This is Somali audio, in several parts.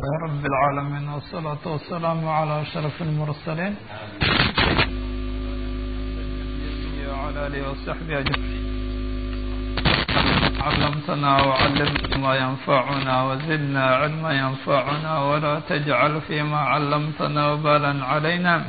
رب العالمين والصلاة والسلام على أشرف المرسلين وعلى آله وصحبه أجمعين. علمتنا وعلمنا ما ينفعنا وزدنا علما ينفعنا ولا تجعل فيما علمتنا وبالا علينا.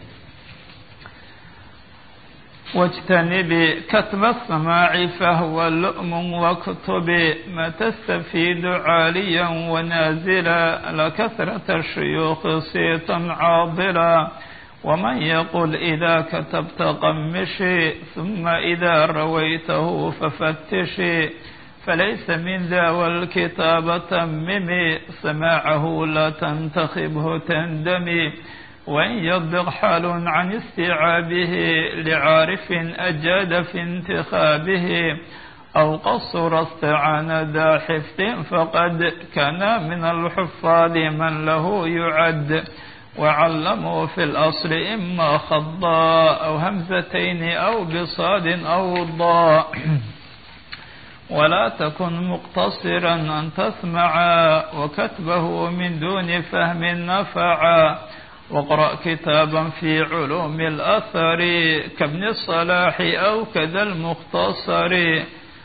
واجتنب كتب السماع فهو اللؤم واكتب ما تستفيد عاليا ونازلا لكثرة الشيوخ صيتا عاضلا. ومن يقل إذا كتبت قمشي ثم إذا رويته ففتشي فليس من ذا والكتاب تممي سماعه لا تنتخبه تندمي. وإن يضغ حال عن استيعابه لعارف أجاد في انتخابه أو قصر استعان ذا حفظ فقد كان من الحفاظ من له يعد. وعلموا في الأصل إما خضا أو همزتين أو بصاد أو ضاء. ولا تكن مقتصرا أن تسمعا وكتبه من دون فهم نفعا. واقرأ كتابا في علوم الأثر كابن الصلاح أو كذا المختصر.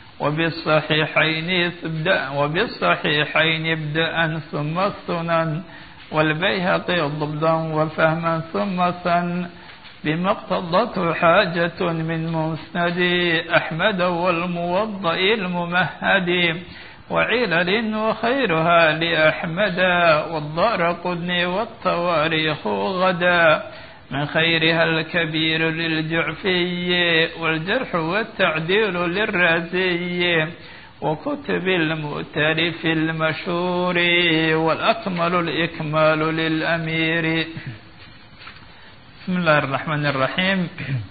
وبالصحيحين ابدأ ثم السنن والبيهقي ضبطا وفهما ثم سن. بما اقتضته حاجة من مسند أحمد والموضع الممهد. وعلل وخيرها لأحمد والدارقطني والتواريخ غدا. من خيرها الكبير للجعفي والجرح والتعديل للرازي. وكتب المؤتلف المشهور والأكمل الإكمال للأمير. بسم الله الرحمن الرحيم.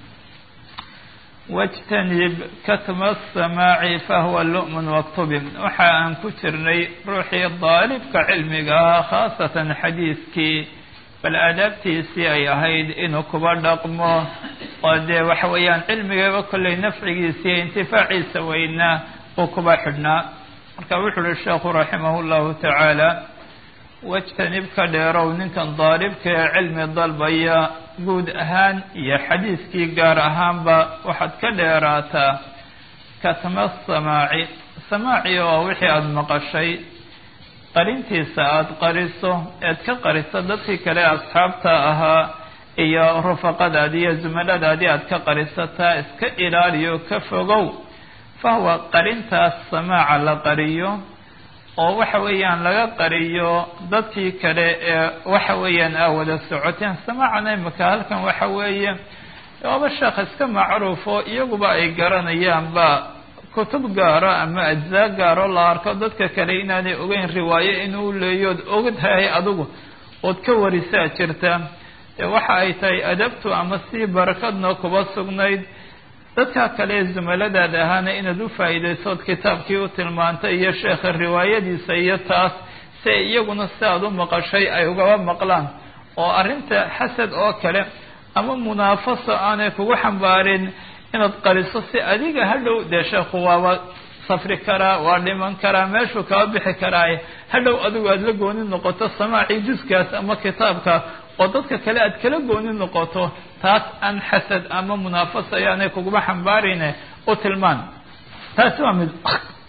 واجتنب كتم السماع فهو اللؤم واكتب. waxaa aan ku jirnay ruuxii daalibka cilmiga khaasatan xadiiskii bal aadaabtiisii ay ahayd inuu kuba dhaqmo oo dee waxa weeyaan cilmigaba kolley nafcigiisa iyo intifaaciisa weynaa uu kuba xidhnaa. marka wuxuu uhi sheekhu raximahu llahu tacaala wajtanib ka dheerow ninkan daalibka ee cilmi dalbaya guud ahaan iyo xadiiskii gaar ahaanba waxaad ka dheeraataa katma samaaci. samaaci oo wixii aada maqashay qarintiisa aada qariso eed ka qariso dadkii kale asxaabta ahaa iyo rufaqadaadii iyo zumaladaadii aad ka qarisataa iska ilaaliyo ka fogow. fahuwa qarintaas samaaca la qariyo oo waxa weeyaan laga qariyo dadkii kale ee waxa weeyaan aa wada socoteen. samaacana imaka halkan waxa weeye waaba sheekh iska macruufo iyaguba ay garanayaanba kutub gaaro ama ajzaa gaaro la arko dadka kale inaanay ogeyn riwaayo inuu leeyood ogtahay adigu ood ka warisaa jirta. waxa ay tahay adabtu ama si barakadna kuba sugnayd dadka kale zumaladaada ahaana inaad u faa'iidaysood kitaabkii u tilmaantay iyo sheekha riwaayadiisa iyo taas si iyaguna si aad u maqashay ay ugaba maqlaan oo arrinta xasad oo kale ama munaafaso aanay kugu xambaarin inaad qariso si adiga hadhow dee sheekhu waaba safri karaa waa dhiman karaa meeshuu kaba bixi karaaye hadhow adigu aada la gooni noqoto samaacii juskaas ama kitaabka oo dadka kale aad kala gooni noqoto taas aan xasad ama munaafasa ayaanay kuguma xambaarine u tilmaan. taasi waa mid.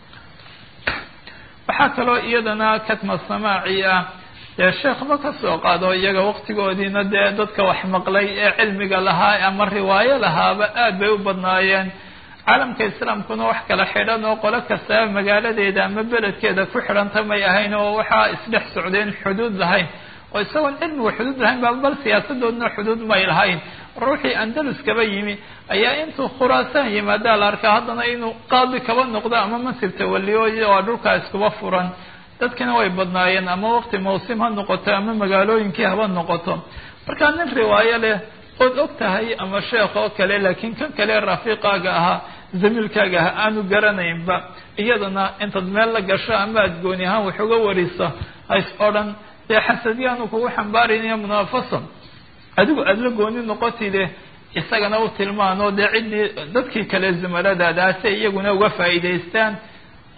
waxaa kaloo iyadana katma samaaci ah dee sheekhba ka soo qaado iyaga waqtigoodiina dee dadka wax maqlay ee cilmiga lahaa ama riwaayo lahaaba aad bay u badnaayeen. caalamka islaamkuna wax kala xidhan oo qolo kastaba magaaladeeda ama beledkeeda ku xidhanta may ahayn oo waxaa isdhex socdeen xuduud lahayn oo isagoon cilmigu xuduud lahayn ba bal siyaasadoodna xuduud may lahayn. ruuxii andalus kaba yimi ayaa intuu khuraasaan yimaadaa la arkaa haddana inuu qaadi kaba noqdo ama mansib tawaliyo waa dhulkaa iskuba furan. dadkina way badnaayeen ama waqti mawsim ha noqoto ama magaalooyinkii haba noqoto. markaa nin riwaayo leh ood og tahay ama sheekh oo kale laakiin kan kale rafiiqaaga ahaa zamiilkaaga ahaa aanu garanaynba iyadana intaad meel la gasho ama aad gooni ahaan wax uga wariso hays oo dhan dee xasadiyaanu kugu xambaarinayo munaafaso adigu aada la gooni noqotide isagana u tilmaano dee ciddii dadkii kale zumaladaadaase iyaguna uga faa'iidaystaan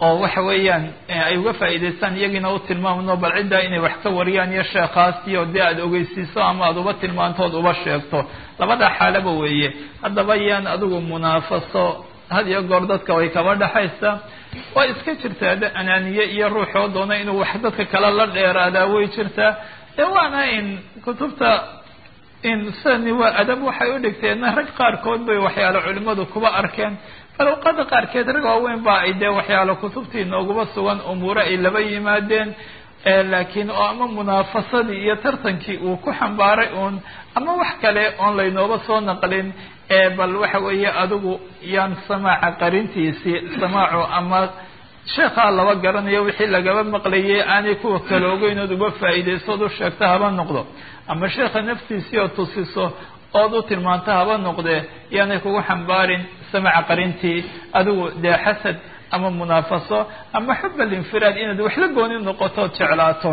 oo waxa weeyaan ay uga faa'iidaystaan iyagiina u tilmaamno bal ciddaa inay wax ka wariyaan iyo sheekhaas iyo dee aada ogeysiiso ama aada uba tilmaantood uba sheegto labada xaalaba weeye haddaba yaan adigu munaafaso had iyo goor dadka way kaba dhexaysaa waa iska jirtaa anaaniye iyo ruuxoo doona inuu wax dadka kale la dheeraadaa way jirtaa dee waana in kutubta in sani waa adab waxay u dhigteena rag qaarkood bay waxyaalo culimadu kuba arkeen faluqada qaarkeed rag waaweyn baa ay dee waxyaalo kutubtii nooguba sugan umuure ay laba yimaadeen laakiin oo ama munaafasadii iyo tartankii uu ku xambaaray uun ama wax kale oon laynooba soo naqlin bal waxa weeye adigu yaan samaaca qarintiisii samaacu ama sheekhaa laba garanayo wixii lagaba maqlayay aanay kuwa kale ogeynood uga faa'iidaysood u sheegto haba noqdo ama sheekha naftiisii oo tusiso ood u tilmaanto haba noqdee yaanay kugu xambaarin samaaca qarintii adigu dee xasad ama munaafaso ama xub alinfiraad inaad waxla gooni noqotood jeclaato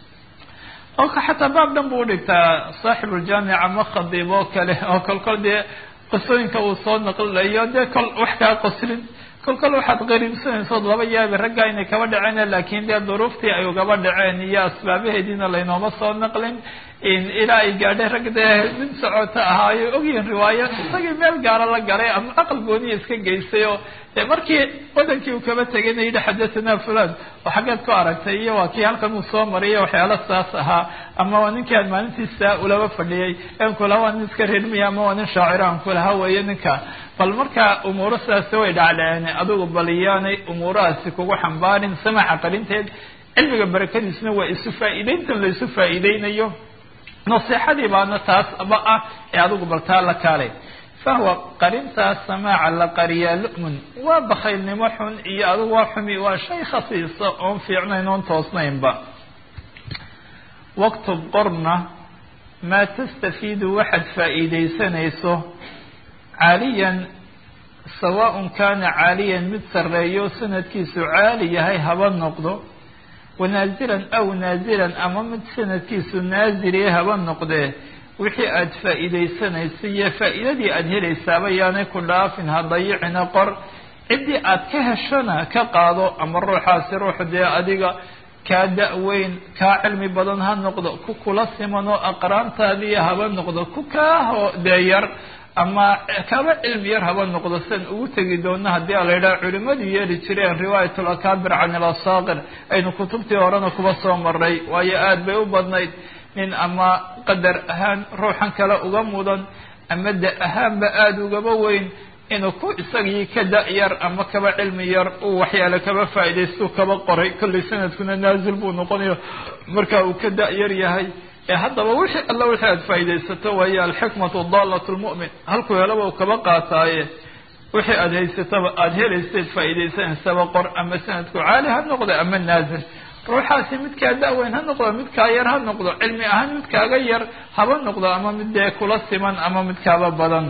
oo xataa baab dhan buu udhigtaa saaxibuuljaamic ama khadiib oo kale oo kolkol dee qisooyinka uu soo naqlilayo dee kol wax kaa qoslin kolkol waxaad qariibsanaysood laba yaabi raggaa inay kaba dhaceen laakiin dee duruuftii ay ugaba dhaceen iyo asbaabaheediina laynooma soo naqlin ilaa ay gaadhay rag dee mid socota ahaayo ogyihin riwaayo isagii meel gaara la galay ama aqal gooniya iska geystay oo dee markii wadankii uu kaba tegayna yidhi xadathana fulan oo xaggeed ku aragtay iyo waa kii halkan uu soo mariyo waxyaalo saas ahaa ama waa ninkii aan maalintiisa ulaba fadhiyay en kulaha waa nin iska reermiya ama waa nin shaacira aan kulaha weeye ninka bal markaa umuuro sidaasi way dhacdhaceen adigu bal iyaanay umuurahaasi kugu xambaarin samaaxa qarinteed cilmiga barakadiisna waa isu faa'iideyntan la isu faa'iideynayo nasiixadii baana taas ba ah ee adigu bal taa la kaalay fahuwa qarintaas samaaca la qariyaa lu'mun waa bakaylnimo xun iyo adigu waa xumi waa shay khasiisa oon fiicnayn oon toosnaynba waktub qorna maa tastafiidu waxaad faa'iidaysanayso caaliyan sawaaء kaana caaliyan mid sarreeyo sanadkiisu caali yahay haba noqdo wanaazilan aw naazilan ama mid sanadkiisu naaziliye haba noqdee wixii aada faa'iidaysanaysa iyo faa'iidadii aada helaysaaba yaanay ku dhaafin ha dayicina qor ciddii aada ka heshona ka qaado ama ruuxaasi ruux dee adiga kaa da-weyn kaa cilmi badan ha noqdo ku kula siman oo aqraantaadiiya haba noqdo ku kaahoo dee yar ama kaba cilmi yar haba noqdo sidan ugu tegi doona haddii a la yidhaha culimadu yeeli jireen riwaayatul akaabir can il asaaqir aynu kutubtii horena kuba soo maray waayo aada bay u badnayd nin ama qadar ahaan ruuxan kale uga mudan ama da ahaanba aada ugaba weyn inuu ku isagii ka da-yar ama kaba cilmi yar uu waxyaale kaba faa'iidaystu kaba qoray kollay sanadkuna naazil buu noqonayo marka uu ka da-yar yahay haddaba wixii alla wixii aada faa'iidaysato waayo alxikmatu daalatu lmu'min halkuu helaba uu kaba qaataaye wixii aada haysataba aada helaysayd faa'iidaysanaysaba qor ama sanadku caali ha noqdo ama naazil ruuxaasi midkaa da-weyn ha noqdo midkaa yar ha noqdo cilmi ahaan midkaaga yar haba noqdo ama mid dee kula siman ama midkaaba badan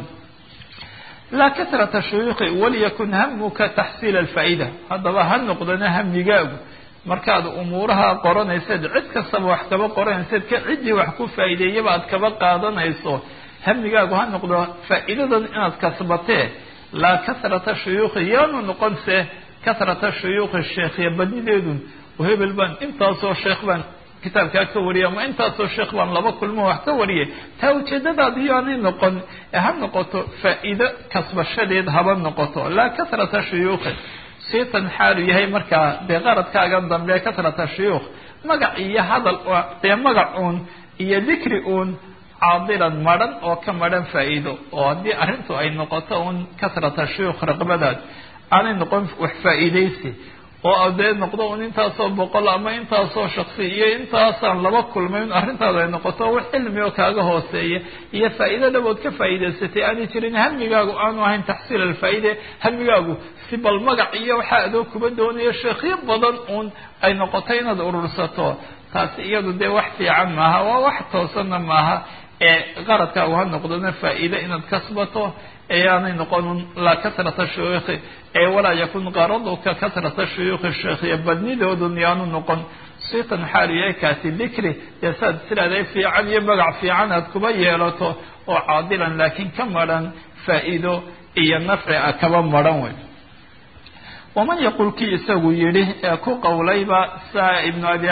laa kasrata shuyuuqi waliyakun hamuka taxsiila alfaa'ida haddaba ha noqdana hamigaagu markaad umuuraha qoranayseed cid kastaba wax kaba qoranayseed ciddii wax ku faa'iideeyaba aad kaba qaadanayso hamigaagu ha noqdo faa'iidadan inaad kasbatee laa kasrata shuyuuqi yaanu noqonse kasrata shuyuuqi sheekhiya badnideedun hebel baan intaasoo sheekh baan kitaabkaa ka wariyay ama intaasoo sheekh baan laba kulmo wax ka wariyay taa ujeedadaadi yaanay noqon ha noqoto faa'iido kasbashadeed haba noqoto laa kasrata shuyuuqi siitan xaalu yahay markaa dee qaradkaagan dambe kasrata shuyuukh magac iyo hadal dee magac uun iyo dikri uun caadilan madhan oo ka madhan faa'iido oo haddii arrintu ay noqoto uun kasrata shuyuukh raqbadaad aanay noqon wax faa'iidaysi oo dee noqdo un intaasoo boqol ama intaasoo shaksi iyo intaasaan laba kulmayn arrintaada ay noqoto wax cilmi oo kaaga hooseeya iyo faa'iido dhabood ka faa'iidaysatay aanay jirin hamigaagu aanu ahayn taxsiil alfaa'ide hamigaagu si bal magac iyo waxaa adoo kuba doonayo sheekhyo badan uun ay noqoto inaad urursato taasi iyadu dee wax fiican maaha waa wax toosanna maaha qaradkaagu ha noqdona faa'iide inaad kasbato aanay noqonun laa kasrata shuyuukhi walaa yakun qaraduka kasrata shuyuukhi sheekhiya badnidoodun yaanu noqon siitan xaalu yahay kaasi dikri dee saad siraday fiican iyo magac fiican aad kuba yeelato oo caadilan laakiin ka madhan faa'iido iyo nafci a kaba madhan wey waman yaqul kii isagu yidhi ee ku qowlayba saa ibnu abi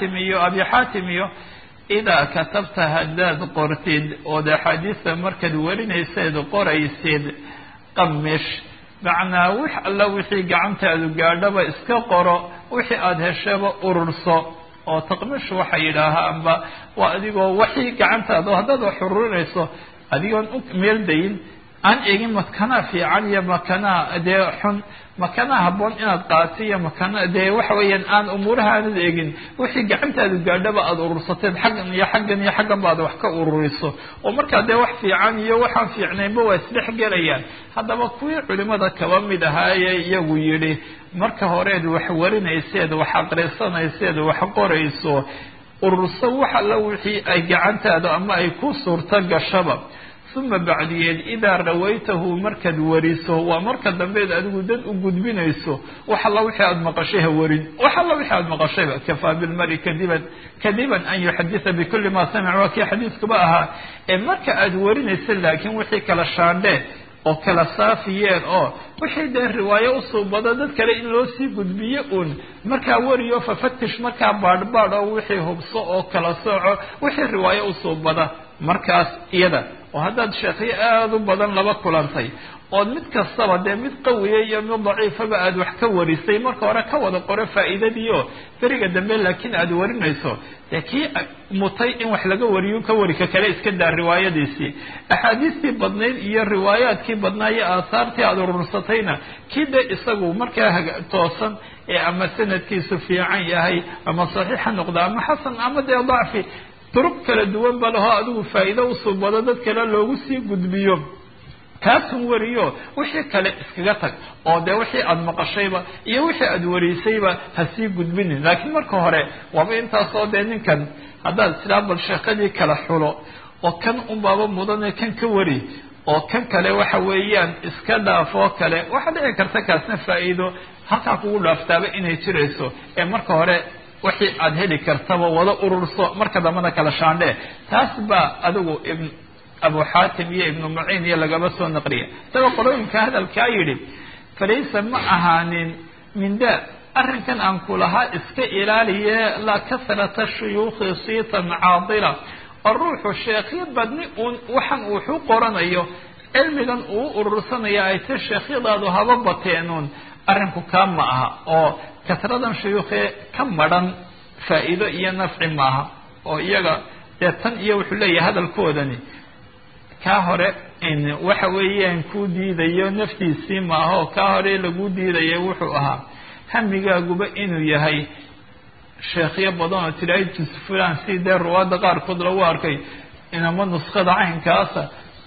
xaatim iyo idaa katabta haddaad qortid ood axaadiista markaad warinayseed qoraysid qamish macnaa wix alla wixii gacantaadu gaadhaba iska qoro wixii aada heshaba ururso oo taqmish waxay yidhaahaanba waa adigoo waxii gacantaada haddaad wax ururinayso adigoon u meeldayin aan eegin makanaha fiican iyo makanaha dee xun makanaha habboon inaad qaati iyo makana dee waxa weeyaan aan umuuraha aanad eegin wixii gacantaadu gaadhaba aada urursateed xaggan iyo xaggan iyo xaggan baad wax ka ururiso oo markaa dee wax fiican iyo waxaan fiicnaynba waa isdhex gelayaan haddaba kuwii culimada kaba mid ahaaye iyagu yidhi marka horeed wax warinayseed wax aqrisanayseed wax qorayso ururso wax alla wixii ay gacantaada ama ay ku suurto gashaba uma bacdiyeed idaa rawaytahu markaad wariso waa marka dambeed adigu dad u gudbinayso wax alla wixii aada maqashay ha warin wax alla wixii aada maqashayba kafaa bilmari kadiban an yuxaditha bikuli ma samic waa kii xadiiskuba ahaa ee marka aada warinaysa laakiin wixii kala shaandhee oo kala saafiyeen oo wixii dee riwaayo usuubado dad kale in loo sii gudbiyo uun markaa wariyo fafatish markaa baadhbaadh oo wixii hubso oo kala sooco wixii riwaayo usuubada markaas iyada oo haddaad sheekhiyo aada u badan laba kulantay ood mid kastaba dee mid qawiya iyo mid daciifaba aada wax ka warisay marka hore ka wada qoro faa'iidadiio beriga dambe laakiin aada warinayso dee kii mutay in wax laga wariyo ka warika kale iska daa riwaayadiisii axaadiistii badnayd iyo riwaayaadkii badnaa iyo aahaartii aada urursatayna kii dee isagu markaa toosan ee ama sanadkiisu fiican yahay ama saxiixa noqda ama xasan ama dee dacfi duruq kala duwan ba laho adigu faa'iido usuubado dad kale loogu sii gudbiyo kaasun wariyo wixii kale iskaga tag oo dee wixii aada maqashayba iyo wixii aada warisayba ha sii gudbinin laakiin marka hore waaba intaasoo dee ninkan haddaad islaa bal sheekadii kala xulo oo kan unbaaba mudane kan ka wari oo kan kale waxa weeyaan iska dhaafoo kale waxaa dhici karta kaasna faa'iido halkaa kugu dhaaftaaba inay jirayso ee marka hore wixii aada heli kartaba wada ururso marka dambana kala shaandhee taas baa adigu abu xaatim iyo ibnu muciin iyo lagaba soo naqliya isagoo qolooyinka hadalkaa yidhi falaysa ma ahaanin min daa arrinkan aan ku lahaa iska ilaaliye la kasrata shuyuukhi siitan caadila oo ruuxu sheekhyo badni uun waxan wuxu qoranayo cilmigan uu urursanaya ay ta sheekhyadaadu haba bateenuun arrinku kaa ma aha oo kasradan shuyuukhee ka madhan faa'iido iyo nafci maaha oo iyaga dee tan iyo wuxuu leeyahay hadalkoodani kaa hore waxa weeyaan kuu diidayo naftiisii maaha oo kaa hore lagu diidayo wuxuu ahaa hamigaaguba inuu yahay sheekhyo badan oo tilaahay jusfulan si dee ruwaadda qaarkood lagu arkay inama nuskada caynkaasa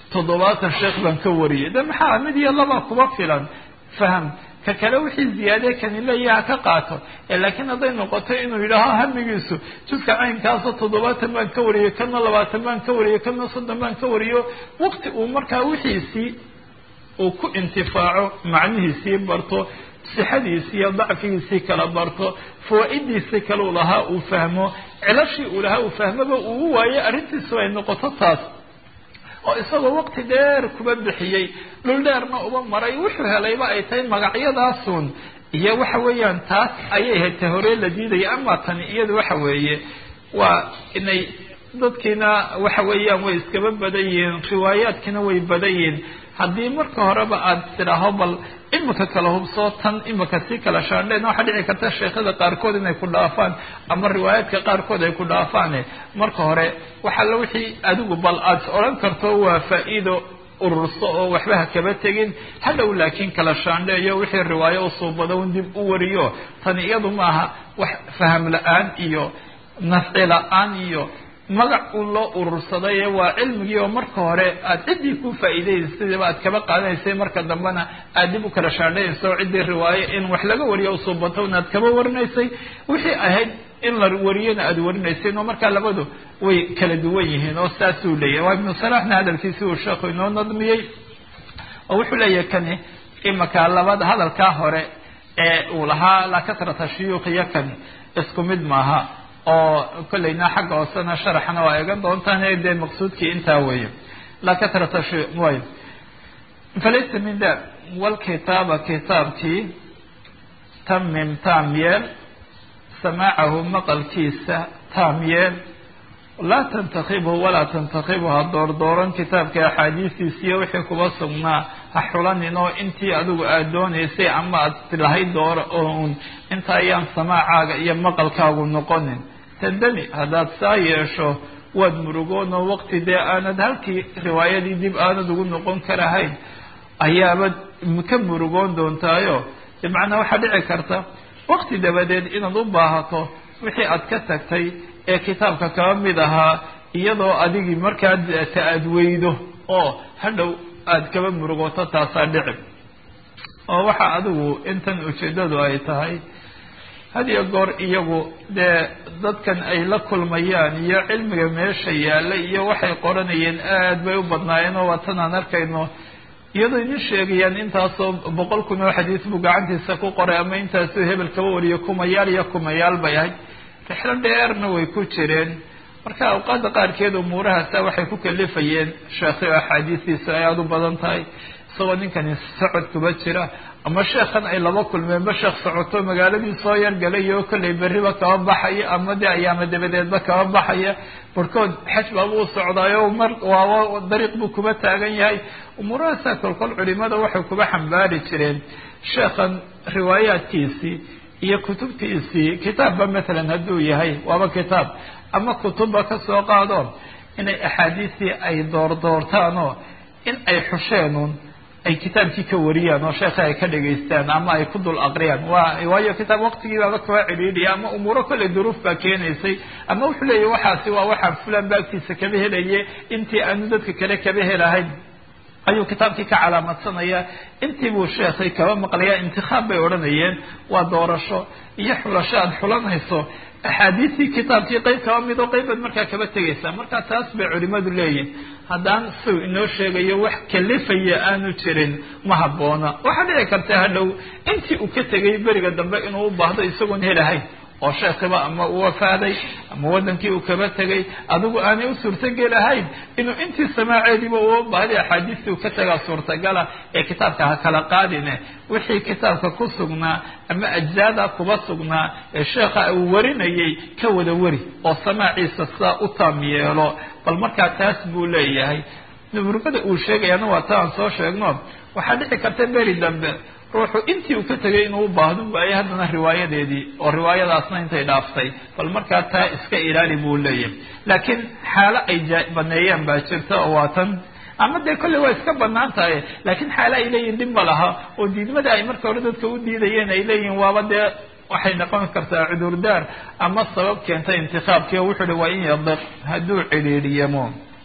70 sheekh baan ka wariyay de maxaa mid iyo laba kuba filan faham ka kale wixii ziyaade kani leeyaha ka qaato laakiin hadday noqoto inuu yidhaaho hamigiisu juska caynkaasoo 70 baan ka wariyo kana 20 baan ka wariyo kana 30 baan ka wariyo waqti uu markaa wixiisii uu ku intifaaco macnihiisii barto sixadiisii iyo dacfigiisii kala barto fawaa'idiisii kale uu lahaa uu fahmo cilashii uu lahaa uu fahmoba uu waayo arrintiisu ay noqoto taas oo isagoo waqti dheer kuba bixiyey dhul dheerna uba maray wuxuu helayba ay tahay magacyadaasun iyo waxa weeyaan taas ayay hayta hore la diidaya ama tani iyadu waxa weeye waa inay dadkiina waxa weeyaan way iskaba badan yihiin riwaayaadkina way badan yihiin haddii marka horeba aada tidhaaho bal imika kala hubsoo tan imika si kala shaandheen waxaa dhici karta sheekhada qaarkood inay ku dhaafaan ama riwaayaadka qaarkood ay ku dhaafaane marka hore waxalla wixii adigu bal aada odhan karto waa faa'iido ururso oo waxba ha kaba tegin hadhow laakiin kala shaandheeyo wixii riwaayo usuubado un dib u wariyo tani iyadu maaha wax faham la-aan iyo nafci la-aan iyo magac un loo urursaday waa cilmigii oo marka hore aada ciddii ku faa'iidaysiba aad kaba qaadanaysay marka dambena aada dib u kala shaandhaynayso ciddii riwaayo in wax laga wariyo usuubato inaad kaba warinaysay wixii ahayd in la wariyona aada warinaysay oo markaa labadu way kala duwan yihiin oo saasuu leeyahay waa ibnu salaxna hadalkiisi uu sheekhu inoo nadmiyey oo wuxuu leeyahay kani imaka labada hadalkaa hore ee uu lahaa la kasrata shuyuukhiyo kani isku mid maaha oo kollayna xagga hoosena sharaxna waa eegan doontaan dee maqsuudkii intaa weeye la kasrata way falaysa min da walkitaaba kitaabkii tamim taam yeel samaacahu maqalkiisa taam yeel laa tantakibhu walaa tantakibhu ha doordooran kitaabka axaadiistiisiiyo wixii kuba sugnaa ha xulanin oo intii adigu aada doonaysay ama aad lahayd dooro oo un inta ayaan samaacaaga iyo maqalkaagu noqonin tandami haddaad saa yeesho waad murugoon oo waqti dee aanad halkii riwaayadii dib aanad ugu noqon karahayn ayaabad ka murugoon doontaayo bimacnaa waxaa dhici karta waqti dabadeed inaad u baahato wixii aad ka tagtay ee kitaabka kaba mid ahaa iyadoo adigii markaad aad weydo oo hadhow aad kaba murugoto taasaa dhici oo waxa adigu intan ujeedadu ay tahay had iyo goor iyagu dee dadkan ay la kulmayaan iyo cilmiga meesha yaalla iyo waxay qoranayeen aad bay u badnaayeen oo waatan aan arkayno iyadoo idin sheegayaan intaasoo 100 kun oo xadiis buu gacantiisa ku qoray ama intaasoo hebel kaba wariyo kumayaal iyo kumayaal bay ahayd rixlo dheerna way ku jireen marka awqaada qaarkeed umuurahaasa waxay ku kalifayeen sheekhi axaadiistiisa ay aada u badan tahay isagoo ninkani socod kuba jira ama sheekhan ay laba kulmeenba sheekh socoto magaaladii soo yargalay oo kollay berriba kaba baxaya ama dee ayaama dabadeedba kaba baxaya barhkood xaj baaba u socdaayo mar waaba dariiq buu kuba taagan yahay umuurahaasa kolkol culimada waxay kuba xambaari jireen sheekhan riwaayaadkiisii iyo kutubtiisii kitaabba matalan hadduu yahay waaba kitaab ama kutubba ka soo qaado inay axaadiistii ay doordoortaanoo in ay xusheenun ay kitaabkii ka wariyaan oo sheekha ay ka dhegaystaan ama ay ku dul aqriyaan waayo kitaab waqtigii baaba kaba cidhiidhiya ama umuuro kolley duruuf baa keenaysay ama wuxuu leeyahy waxaasi waa waxaa fulan baagtiisa kaba helaye intii aanu dadka kale kaba helahayn ayuu kitaabkii ka calaamadsanaya intii buu sheekhay kaba maqlaya intikaab bay odhanayeen waa doorasho iyo xulasho aada xulanayso axaadiistii kitaabkii qayb kaba mid oo qaybaad markaa kaba tegaysaa markaa taas bay culimadu leeyihin haddaan siw inoo sheegayo wax kalifaya aanu jirin ma habboona waxaa dhici karta hadhow intii uu ka tegay beriga dambe inuu u baahdo isagoon helahayn oo sheekhiba ama uu wafaaday ama wadankii uu kaba tegay adigu aanay u suurtogelahayn inuu intii samaaceediiba uu baahday axaadiistii uu ka tagaa suurtagala ee kitaabka ha kala qaadine wixii kitaabka ku sugnaa ama ajzaada kuba sugnaa ee sheekha uu warinayay ka wada wari oo samaaciisa saa u taam yeelo bal markaa taas buu leeyahay murugada uu sheegayana waa ta aan soo sheegno waxaa dhici karta beri dambe ruuxu intii uu ka tegay inuu u baahdo waaye haddana riwaayadeedii oo riwaayadaasna intay dhaaftay bal markaa taa iska ilaali buu leeyahay laakiin xaalo ay baneeyaan baa jirta oo waatan ama dee kolley waa iska banaan tahay laakiin xaalo ay leeyihin dhib ma laha oo diidmada ay marka hore dadka u diidayeen ay leeyihin waaba dee waxay noqon kartaa cudurdaar ama sabab keenta intikaabkii oo wuxuu hi waa in yadiq hadduu cidhiidhiyamo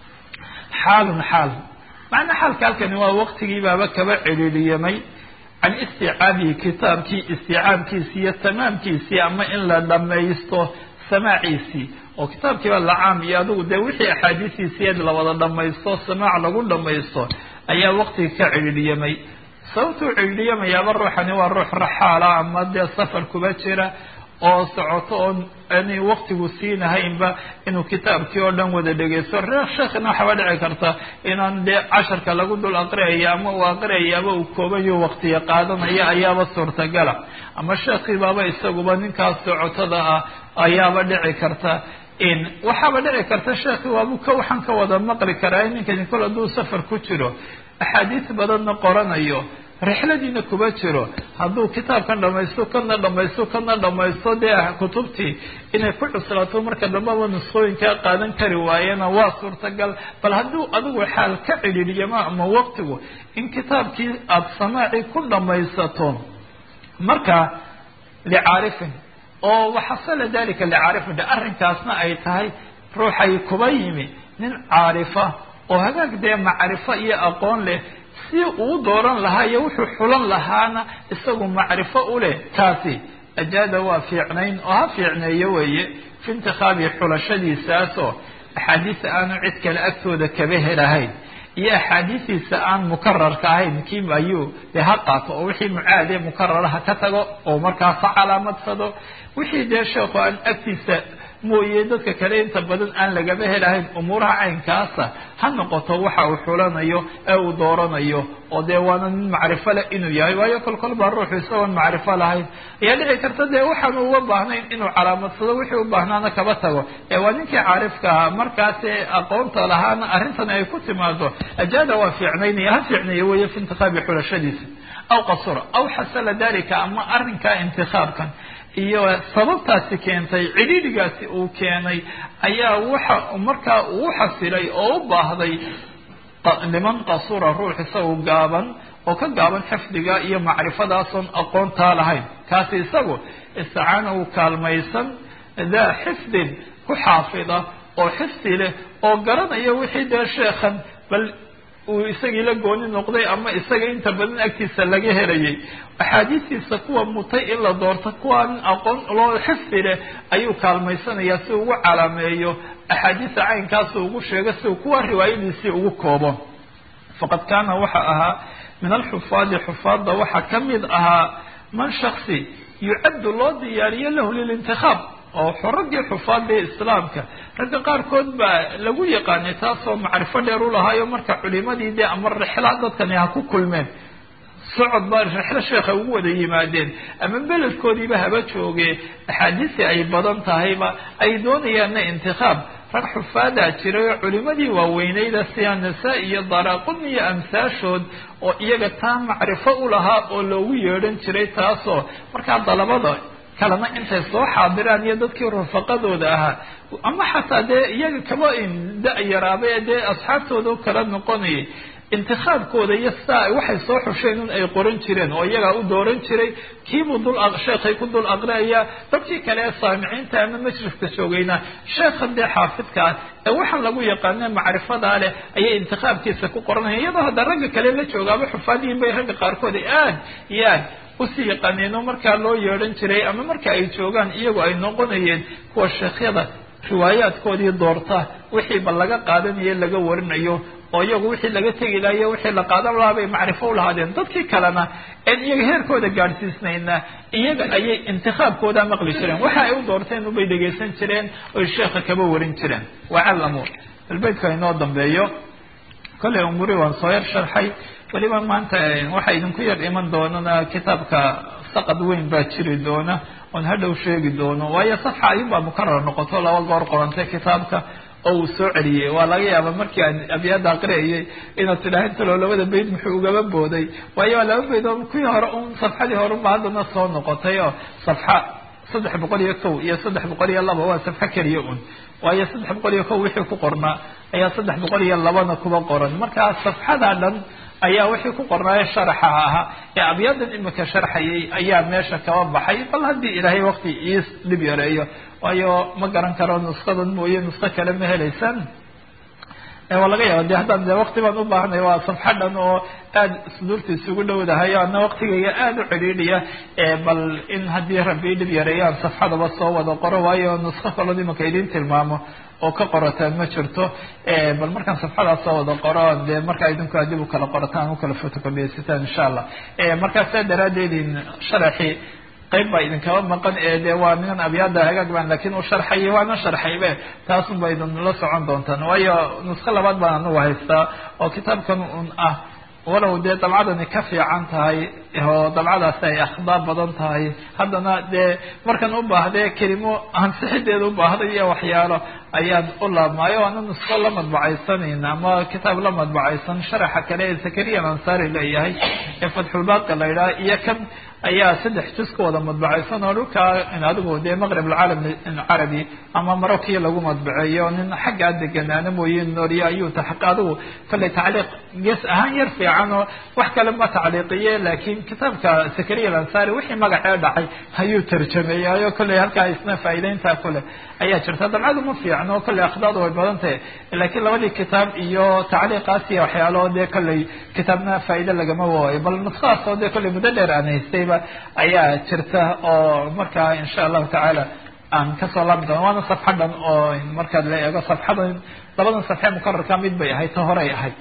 xaalun xaal macnaa xaalka halkani waa waqtigii baaba kaba cidhiidhiyamay can isticaabihi kitaabkii isticaabkiisii iyo tamaamkiisii ama in la dhamaysto samaaciisii oo kitaabkiiba la caam iyo adigu dee wixii axaadiistiisiied lawada dhamaysto samaac lagu dhamaysto ayaa waqtiga ka cidhiidhiyamay sababtuu cidhiidhiyamayaaba ruuxani waa ruux raxaala ama dee safar kuba jira oo socoto oo aanay waqtigu siinahaynba inuu kitaabkii oo dhan wada dhegeysto sheekhina waxaaba dhici karta inaan dee casharka lagu dul aqriyayo ama uu aqriyayo ama uu koobayo waqtiga qaadanaya ayaaba suurtagala ama sheekhii baaba isaguba ninkaas socotada ah ayaaba dhici karta waxaaba dhici karta sheekhii waabu waxaan ka wada maqli karaa ninkani kol hadduu safar ku jiro axaadiis badanna qoranayo rixladiina kuba jiro hadduu kitaabkan kana dhamaysto dee kutubtii inay ku cuslaato marka dambaba nusqooyinkaa qaadan kari waayena waa suurtagal bal hadduu adigu xaal ka cidhiidhiyama ama waqtigu in kitaabkii aada samaaci ku dhamaysato marka licaarifin oo waxasala dalika licaarifin arrinkaasna ay tahay ruuxay kuba yimi nin caarifa oo hagaag dee macrifo iyo aqoon leh si uu dooran lahaa iyo wuxuu xulan lahaana isagu macrifo u leh taasi ajaada waa fiicnayn oo ha fiicneeyo weeye fi intikhaabi xulashadiisaasoo axaadiisa aanu cid kale agtooda kaba helahayn iyo axaadiisiisa aan mukararka ahayn kiim ayuu dee ha qaato oo wixii mucaadee mukararaha ka tago oo markaas ha calaamadsado wixii dee sheekhu aan agtiisa mooye dadka kale inta badan aan lagaba helahayn umuuraha caynkaasa ha noqoto waxa uu xulanayo ee uu dooranayo oo dee waana nin macrifo leh inuu yahay waayo kolkol baa ruuxu isagoon macrifo lahayn ayaa dhici karta dee waxaanu uga baahnayn inuu calaamadsado wixii u baahnaana kaba tago ee waa ninkii caarifka ahaa markaasi aqoonta lahaana arrintan ay ku timaado ajaada waa fiicnaynaya ha fiicnaya weeye fi intikhaabi xulashadiisa aw qasura aw xasala dalika ama arrinkaa intikhaabkan iyo sababtaasi keentay cidhiidhigaasi uu keenay ayaa waxa markaa uu xasilay oo u baahday liman qasura ruux isagu gaaban oo ka gaaban xifdiga iyo macrifadaasoon aqoontaa lahayn kaasi isagu isticaana uu kaalmaysan daa xifdin ku xaafida oo xifdi leh oo garanaya wixii dee sheekhan bal uu isagii la gooni noqday ama isaga inta badan agtiisa laga helayay axaadiistiisa kuwa mutay in la doorto kuwaan aqoon loo xifdi leh ayuu kaalmaysanayaa si ugu calaameeyo axaadiista caynkaas ugu sheego si kuwa riwaayadiisii ugu koobo faqad kaana waxa ahaa min alxufaadi xufaadda waxaa ka mid ahaa man shaksi yucaddu loo diyaariyo lahu lilintikhaab oo raggii xufaadda islaamka ragga qaarkood baa lagu yaqaanay taasoo macrifo dheer u lahaayo marka culimadii dee ama rixla dadkani ha ku kulmeen socod baa rixlo sheekha ugu wada yimaadeen ama beledkoodiiba haba jooge axaadiistii ay badan tahayba ay doonayaanna intikhaab rag xufaadaa jiray oo culimadii waaweyneyda sida nasaa iyo daraaqudni iyo amsaashood oo iyaga taa macrifo u lahaa oo loogu yeedhan jiray taasoo markaa dalabada kalena intay soo xaadiraan iyo dadkii rufaqadooda ahaa ama xataa dee iyaga kaba da-yaraaba ee dee asxaabtooda kala noqonayay intikhaabkooda iyo sidaa waxay soo xusheen in ay qoran jireen oo iyagaa u dooran jiray kiibuu sheekhay ku dul aqriaya dadkii kale ee saamiciinta ama majliska joogayna sheekhan dee xaafidkaa ee waxaan lagu yaqaana macrifadaa leh ayay intikhaabkiisa ku qoranaya iyadoo hadda ragga kale la joogaaba xufaadiin bay ragga qaarkood aad iyo aad usii yaqaaneen oo markaa loo yeedhan jiray ama marka ay joogaan iyagu ay noqonayeen kuwa sheekhyada riwaayaadkoodii doorta wixii ba laga qaadanayo laga warinayo oo iyagu wixii laga tegi lahayo wixii la qaadan lahaa bay macrifo u lahaadeen dadkii kalena een iyaga heerkooda gaadhsiisnayna iyaga ayay intikhaabkooda maqli jireen waxa ay u doorteen ubay dhegaysan jireen oy sheekha kaba warin jireen wacallamu albaytka inoo dambeeyo kolley umuri waan soo yar sharxay weliba maanta waxaa idinku yar iman doonana kitaabka saqad weyn baa jiri doona oon hadhow sheegi doono waayo safxa ayuunbaa mukarar noqoto laba goor qorantay kitaabka oo uu soo celiyey waa laga yaaba markii aan abyaada aqriyayay inaad tidhaha intalo labada bayd muxuu ugaba booday waayo waa laba bayd oo kuwii hore un safxadii hore unba haddana soo noqotay oo safxa 301 iyo 302 waa safxo keliya un waayo 301 wixii ku qornaa ayaa 302na kuba qoran markaa safxada dhan ayaa wixii ku qornaayo sharaxa ahaa ee abyadan imika sharxayay ayaa meesha kaba baxay bal haddii ilaahay waqti iis dhib yareeyo waayo ma garan karo nuskadan mooye nusko kale ma helaysaan waa laga yaaba de haddaan de waqti baan u baahanay waa safxa dhan oo aada suduurta isugu dhowdahay ana waqtigayga aada u cidhiidhiya bal in haddii rabbi dhib yareeyaan safxadaba soo wada qoro waayo nusko kaloo imika idin tilmaamo oo ka qorataan ma jirto bal markaan safxadaas soo wada qoro de markaa idinku adib u kala qorataan u kala photocopysataan insha allah markaa saa daraadeed sharaxii qayb baa idinkaba maqan de waa niman abyaada hagaag baan laakin u sharxay waana sharxaybe taasun ba idin la socon doontaan waayo nusko labaad baan anugu haystaa oo kitaabkan un ah walow dee dabcadani ka fiican tahay oo dabcadaasi ay akhdaar badan tahay haddana dee markan u baahde kelimo ansixideeda u baahday iyo waxyaalo ayaan u laabmaayo ana nusko la madbacaysanan ama kitaab la madbacaysan sharaxa kale ee zakariya ansari leeyahay ee fatxulbaaqi la yidhaha iyo kan ayaa 3 juz ka wada madbacaysan oo dhulkaa adigu dee maqrib alcarabi ama marokiya lagu madbaceeyo nin xaggaa deganaana mooye nooriye ayuu adigu kale tacliiq gees ahaan yar fiican oo wax kale ma tacliiqiye laakiin kitaabka zakariya alansari wixii magacee dhacay ayuu tarjameeyaayo kolley halkaa isna faa'iideyntaa kule ayaa jirta dabcadu ma fiicno kolley akhdaadu way badan tahay laakiin labadii kitaab iyo tacliiqaas iyo waxyaalo dee kolley kitaabna faa'iide lagama waayo bal nuskahaas oo dee kolley muddo dheer aan haystayba ayaa jirta oo markaa insha allahu tacaala aan kasoo laabi doona waana safxadan oo markaad la eego safxadan labadan safxe mukararka mid bay ahayd ta horey ahayd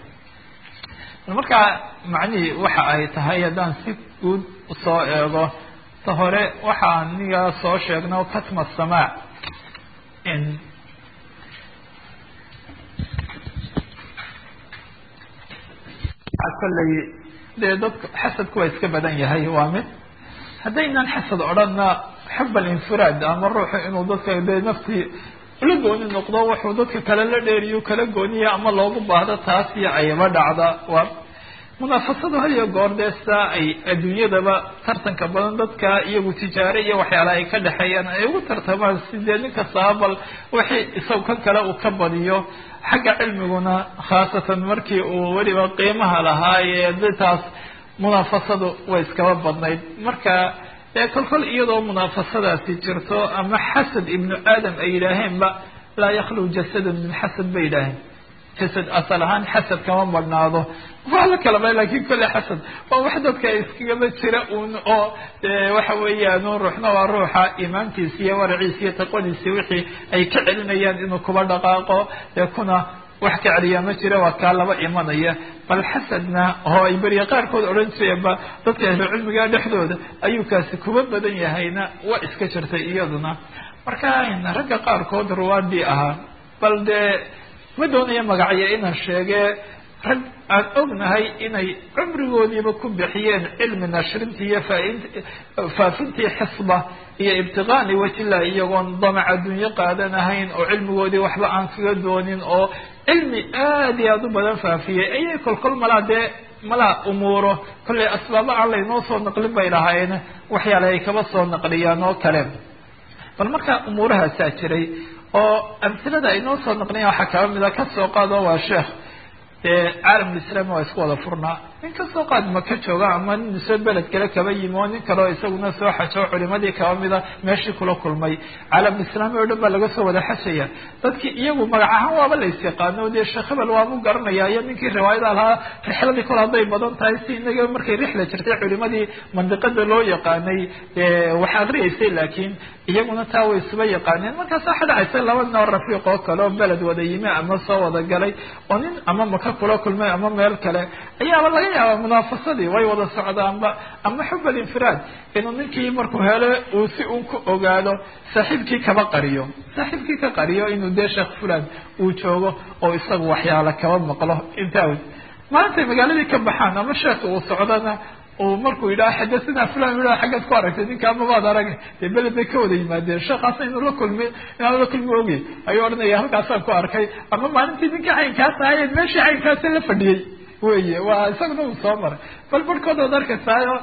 markaa macnihii waxa ay tahay haddaan si guud usoo eego ta hore waxaa niga soo sheegno katma samaac kolley dee dadku xasadku waa iska badan yahay waa mid haddaynan xasad odhanna xub alinfiraad ama ruuxu inuu dadka dee naftii la gooni noqdo wuxuu dadka kale la dheeriyo kala gooniya ama loogu baahdo taas iyo ayaba dhacda waa munaafasadu hadiyo goor dee saa ay adduunyadaba tartanka badan dadka iyagu tijaare iyo waxyaalaha ay ka dhexeeyaan ay ugu tartamaan sidee nin kastaba bal wixii isaga kan kale uu ka badiyo xagga cilmiguna khaasatan markii uu weliba qiimaha lahaayee ditaas munaafasadu way iskaba badnayd marka dee kolkol iyadoo munaafasadaasi jirto ama xasad ibnu aadam ay yidhaaheenba laa yakhlu jasadun min xasad bay yidhaaheen xasad asal ahaan xasad kama badhnaado waa la kalaba lakin kolle xasad waa wax dadka iskagaba jira un oo waxa weeyaan ruuxna waa ruuxa iimaankiisa iyo waraciisa iyo taqwadiisa wixii ay ka celinayaan inuu kuba dhaqaaqo dee kuna wax ka celiyaa ma jira waa kaa laba imanaya bal xasadna oo ay beriya qaarkood odhan jireenba dadka ahlu cilmiga dhexdooda ayuu kaasi kuba badan yahayna waa iska jirtay iyaduna marka ragga qaarkood ruwaadii ahaa bal dee ma doonaya magacyo inaan sheege rag aan ognahay inay cumrigoodiiba ku bixiyeen cilmi nashrintii iyo faafintii xisba iyo ibtiqaani wajillah iyagoon damac adduunyo qaadanahayn oo cilmigoodii waxba aan kaga doonin oo cilmi aad iyo aada u badan faafiyey ayay kolkol malaa dee malaa umuuro kollay asbaabo aan laynoo soo naqlin bay lahaayeen waxyaala ay kaba soo naqliyaan oo kale bal markaa umuurahaasaa jiray oo amhilada ay noo soo naqliyan waxaa kaba mida kasoo qaado waa sheekh dee caalamulislaami waa isku wada furnaa nin kasoo qaad maka jooga ama nin soo beled kale kaba yimi oo nin kaleo isaguna soo xajo culimadii kaba mida meeshii kula kulmay caalamulislaami oo dhan baa laga soo wada xajaya dadkii iyagu magac ahaan waaba lays yaqaano dee sheekh hebel waabu garanaya iyo ninkii riwaayada lahaa rixladii kol hadday badan tahay si inaga markay rixla jirtay culimadii mandiqada loo yaqaanay wax akriyeysay laakiin iyaguna taa way isuba yaqaaneen markaas waxa dhacaysa laba noo rafiiq oo kale oo beled wada yimi ama soo wada galay oo nin ama maka kula kulmay ama meel kale ayaaba laga yaaba munaafasadii way wada socdaanba ama xub alinfiraad inuu ninkii markuu hele uu si un ku ogaado saaxiibkii kaba qariyo saaxiibkii ka qariyo inuu dee sheekh fulan uu joogo oo isagu waxyaala kaba maqlo intaa maantay magaaladii ka baxaan ama sheekh uu socdana uu markuu yidhaha xadathana fulan yidhaha xaggaad ku aragtay ninka ama maad arag dee beled bay ka wada yimaadeen sheekhaasna inuu la kulmi inaan la kulmi ogey ayuu odhanaya halkaasaan ku arkay ama maalintii ninkii caynkaas ahaye meeshii caynkaasa la fadhiyey weye waa isaguna uu soo maray bal barhkood ood arkaysaayo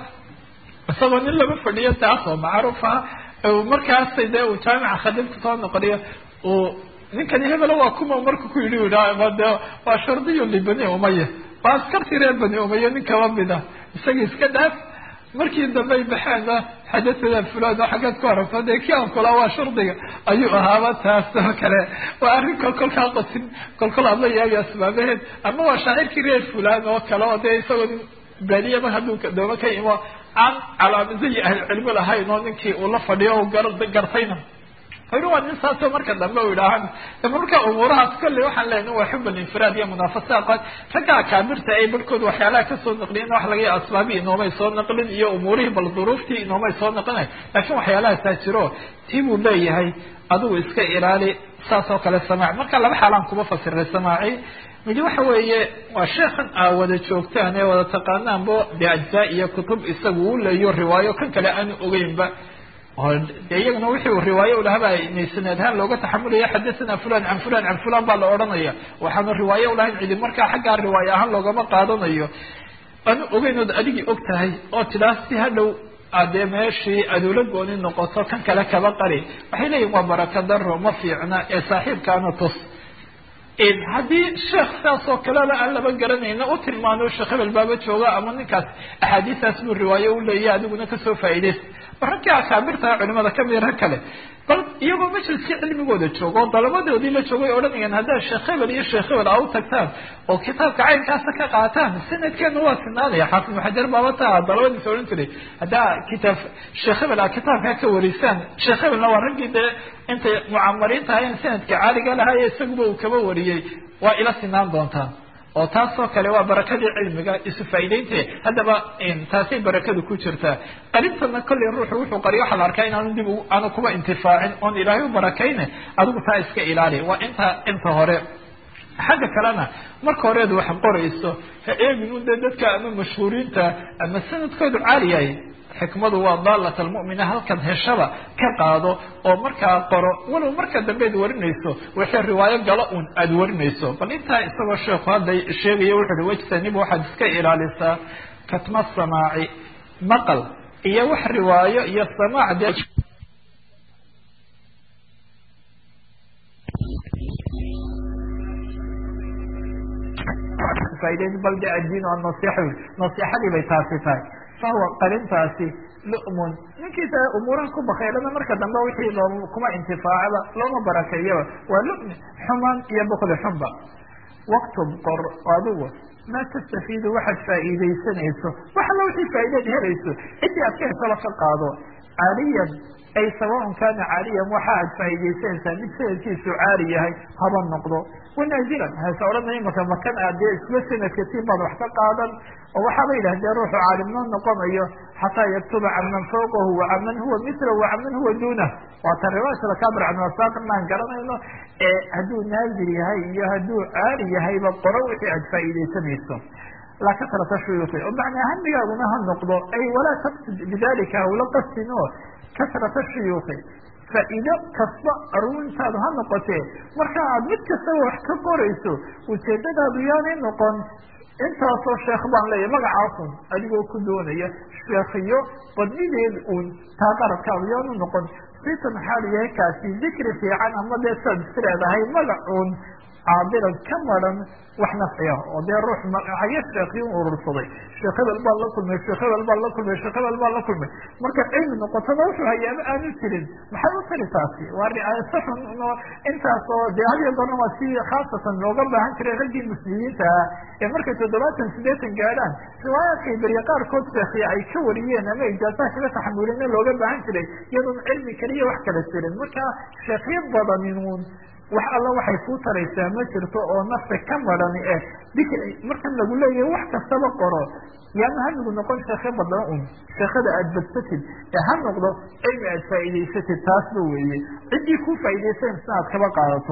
isagoo nin lama fadhiyo taas oo macruuf ah markaasay dee uu jaamica khadib kusoo noqoniyo uu ninkani hebelo waa kuma marku ku yidhi yidhaha de waa shardiyo libani umaya waa askartii reer bani umaya nin kaba mida isagii iska dhaaf markii dambey baxeena xadathana fulan oo xaggaad ku aragto dee kii aan kula waa shardiga ayuu ahaaba taas oo kale waa arrin kolkaa qosin kolkol aad la yaagi asbaabaheed ama waa shaacirkii reer fulan oo kale oo dee isagoo nin baadiyaba hadduu dooma ka imo aan calaamado iyo ahlucilmi lahayn oo ninkii uu la fadhiyo o gartayna waa nin saasoo marka dambe u idhaahan marka umuurahaas kolley waxaan leenahay waa xub alinfiraad iyo munaafasa qaad ragga akaabirta ay barhkood waxyaalaha kasoo naqliyen wax laga yaaba asbaabii inoomay soo naqlin iyo umuurihii bal duruuftii inoomay soo naqlinay laakiin waxyaalahaasaa jiro tii buu leeyahay adigu iska ilaali saas oo kale samaac marka laba xaalaan kuma fasiray samaaci midi waxa weeye waa sheekhan aa wada joogtaan ee wada taqaanaanbo dee ajzaa iyo kutub isagu u leeyo riwaayo kan kale aanu ogeynba de iyaguna wixii uu riwaaye ulahaba inay sanad ahaan looga taxamulaya xadathana fulan can fulan can fulan baa la odhanaya waxaanu riwaaye ulahayn cidi markaa xaggaa riwaaye ahaan loogama qaadanayo aanu ogeyn ood adigii og tahay oo tidaas si hadhow adee meeshii aduula gooni noqoto kan kale kaba qari waxay leeyihin waa baraka daro ma fiicna ee saaxiibkaana tus haddii sheekh saas oo kaleba aan laba garanayna u tilmaano sheekh hebel baaba jooga ama ninkaas axaadiistaas buu riwaaye u leeyahy adiguna kasoo faa'iidaysta raggii akaabirta culimada kamid rag kale bal iyagoo majliskii cilmigooda joogo oo dalabadoodii la joogay odhanayaan haddaad sheekh hebel iyo sheekh hebel aa u tagtaan oo kitaabka caynkaasa ka qaataan sanadkeena waa sinaanaya xaafid muxajar baaba taa dalabadiisa odhan jiray haddaa kitaab sheekh hebel aa kitaabkaa ka warisaan sheekh hebelna waa raggii dee intay mucamariinta ahayen sanadka caaliga lahaa ee isaguba uu kaba wariyey waa ila sinaan doontaan oo taasoo kale waa barakadii cilmiga isu faa'iideynte haddaba taasay barakadu ku jirtaa qarintana kolley ruuxu wuxuu qariyo waxaa la arkaa inaanu dib aanu kuba intifaacin oon ilaahay u barakayne adigu taa iska ilaali waa inta hore xagga kalena marka horeed wax qorayso ha eegin un dee dadka ama mashhuuriinta ama sanadkoodu caali yahay xikmadu waa daalat almu'mina halkan heshaba ka qaado oo markaa qoro walow marka dambeed warinayso wixii riwaayo gala un aada warinayso bal intaa isagoo sheekhu hadda sheegaya wuxu uhi wajtanib waxaad iska ilaalisaa katma samaaci maqal iyo wax riwaayo iyo samaac dee bal de addiin oo nasiixadii bay taasi tahay fahuwa qarintaasi lu'mun ninkiisa umuuraha ku bakaylana marka dambe wixii kuma intifaacaba looma barakeeyaba waa lu'mi xumaan iyo bukli xunba waktub qor adigu maa tastafiidu waxaad faa'iidaysanayso wax alla wixii faa'iidaad helayso ciddii aad ka hesaba ka qaado caaliyan ay sawaun kaana caaliyan waxa aad faa'iidaysanaysaa mid sanadkiisu caali yahay haba noqdo wanaazilan hase odhanay imaka makan aad dee isla sanadka tiin baad wax ka qaadan oo waxaaba yidhahdee ruuxu caalimnoo noqonayo xataa yaktuba can man fawqahu wacan man huwa mithlah wacan man huwa duunah waata riwaayat akaabir can wasaaq maan garanayno hadduu naazil yahay iyo hadduu caali yahayba qoro wixii aad faa'iidaysanayso laa kasrata shuyuuki oo macnaa hamigaaguna ha noqdo ay walaa taqsid bidalika hawla qastin oo kasrata shuyuuki faa'iido kasta aruurintaadu ha noqotee marka aad mid kastaba wax ka qorayso ujeedadaadu yaanay noqon intaasoo sheekh baan leeyahay magacaasun adigoo ku doonaya sheekhiyo badnideed uun taa qaradkaadu yaanu noqon sitan maxaa layahay kaasi dikri fiican ama dee saad is leedahay magacuun caadilan ka maran wax nafciya oo dee ruux haye sheekhiyo urursaday sheekh hebel baa la kulmay sheekh hebel baa la kulmay sheekh hebel baa la kulmay marka cilmi noqotona wuxuu hayaaba aanu jirin maxay u tari taasi waa ricaayasa xun intaas oo dee hadiyo goorna waa si khaasatan looga baahan jiray raggii muslimiinta ah ee markay 70 gaadhaan riwaayaadkay beriye qaarkood sheekhiya ay ka wariyeen ama ijaasaha kaga taxamulina looga baahan jiray iyadoon cilmi kaliya wax kala jirin marka sheekhiyo badaninun wax alla waxay kuu taraysaa ma jirto oo nafta ka marani dikri markan lagu leeyahay wax kastaba qoro yaana hamigu noqon sheekhe badan un sheekhada aad badsatid ha noqdo cilmi aad faa'iidaysatid taasba weeye ciddii ku faa'iidaysanaysa aad kaba qaadato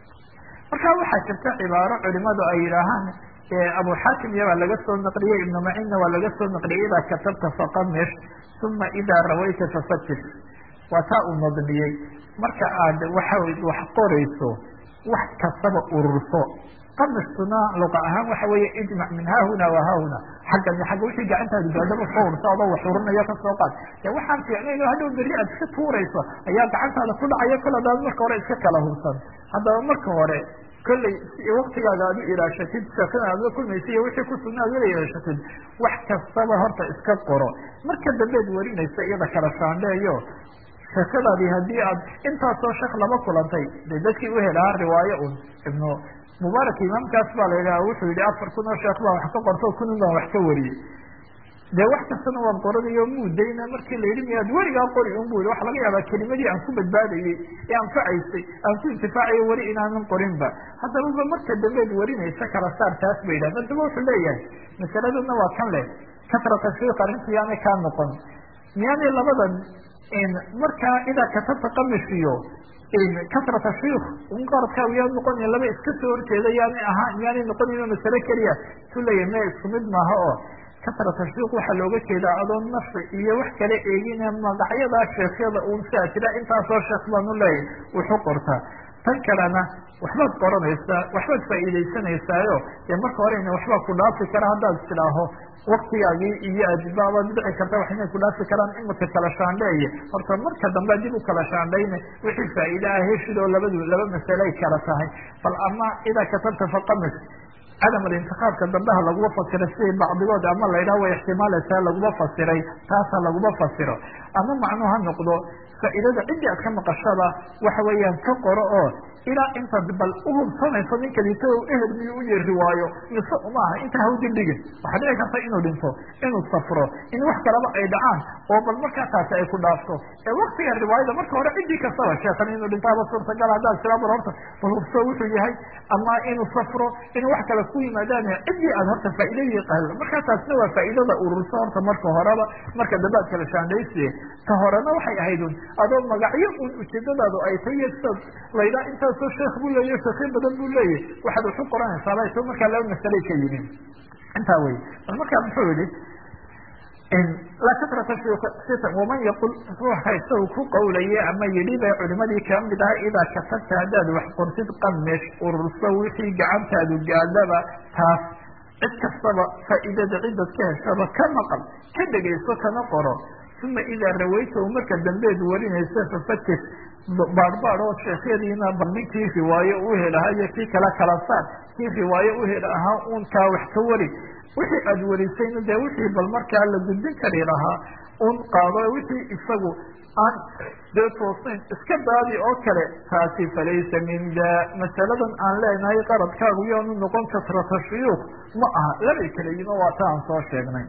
marka waxaa jirta cibaaro culimadu ay yidhaahaan abu xaakim iyabaa laga soo naqliyey ibnu macinna waa laga soo naqliyey idaa katabta faqamish uma idaa rawayta fafatis waa taa uu nadmiyey marka aad wax qorayso wax kastaba ururso qamistuna luqa ahaan waxa weeye ijmac min haahuna wa haahuna xaggan xagga wixii gacantaadu gaadaba soo ursa adoo wax urinayo ka soo qaad dee waxaan fiicnayn oo hadhow berri aad iska tuurayso ayaa gacantaada ku dhacaya kol hadaad marka hore iska kala hursan haddaba marka hore kolley waktigaaga aad u ilaashatid sheekada aad la kulmaysa iyo wixii kusugna aad wala ilaashatid wax kastaba horta iska qoro marka dambeed warinaysa iyada kala shaandheeyo sheekadaadii haddii aad intaasoo sheekh lama kulantay dee dadkii u helahaa riwaayo un ibnu mubaarak imaamkaas baa la yidhaha wuxuu yihi 4 kun oo sheekh baan wax ka qorto kunun baan wax ka wariyey dee wax kastana waan qoranayo muudayna markii la yidhi miyaad werigaa qori un bu waxa laga yaabaa kelimadii aan ku badbaadayey ee anfacaysay aan ku intifaacayo weli inaanan qorinba haddaba marka dambeed warinaysa kala saar taas ba yidhah haddaba wuxuu leeyahay masaladuna waa kan leh kasrata shiik arrinta yaanay kaa noqon miyaanay labadan markaa idaa katabta qamishiyo kasrata shiik un qaradkaagu yaa noqonayn laba iska soo horjeeda yaanay ahaan yaanay noqonayn oo masale keliya su leeyahay me isku mid maaha oo kasrata shiik waxaa looga jeedaa adoo nafsi iyo wax kala eegine magacyadaa sheekhyada un siaa tira intaasoo sheekh baan u leeyahay wuxu qortaa tan kalena waxbaad qoranaysaa waxbaad faa'iidaysanaysaayo dee marka horeyna waxbaa ku dhaafi kara haddaad tidhaaho waktigaagii iyo adbaabaad dhici karta wax inay ku dhaafi karaan imika kala shaandheeye horta marka dambe dib u kala shaandhayne wixii faa'iide ah heshid oo laba masalay kala tahay bal ama idaa katabta faqamis cadam alintiqaabka dambeha laguma fasiro siday bacdigood ama la yidhaha way ixtimaalaysaa laguma fasiray taasa laguma fasiro ama macnuu ha noqdo faa'iidada ciddii aad ka maqashada waxa weeyaan ka qoro oo ilaa intaad bal uhubsanayso ninka dhinto ehel miyuu u yeeri waayo mise uma aha inta ha u dildhigin waxaa dhici karta inuu dhinto inuu safro in wax kalaba ay dhacaan oo bal markaa taasi ay ku dhaafto ee waktiga riwaayada marka hore ciddii kastaba sheekhan inuu dhintaaba suurtagal haddaad silaabar horta bal hubso wuxuu yahay ama inuu safro inuu wax kale ku yimaadaan ciddii aad horta faa'iidadii qahla markaa taasna waa faa'iidada ururso horta marka horeba marka dambe aad kala shaandhaysiye ta horena waxay ahayd un adoo magacyo un ujeedadaadu ay tahiy laydhaa intaasoo sheekh buu leeyahy sheekhin badan buu leeyahy waxaad waxu qoranaysaa layto markaa laba masalay ka yimin intaa wey bal markaa muxuu yihi laa katrata fitan waman yaqul ruuxa isagu ku qawlaye ama yidhi bay culimadii kamid aha idaa katabta haddaad wax qortid qamish ururso wixii gacantaadu gaadaba taas cid kastaba faa'iidada ciddad ka heshaba ka maqal ka dhegayso kana qoro uma idaa rawaytahu marka dambeed warinaysa fafatis baarbaad oo sheekhyadiina bal ninkii riwaayo u helahaa iyo kii kala kala saar kii riwaayo u hel ahaa un kaa wax ka wari wixii aad warisayna dee wixii bal markaa la gudbin kari lahaa un qaado wixii isagu aan dee toosayn iska daadi oo kale taasi falaysa min da masaladan aan leenahay qaradkaagu yaanu noqon kasrata shuyuuk ma aha labay kala yihin oo waa ta aan soo sheegnay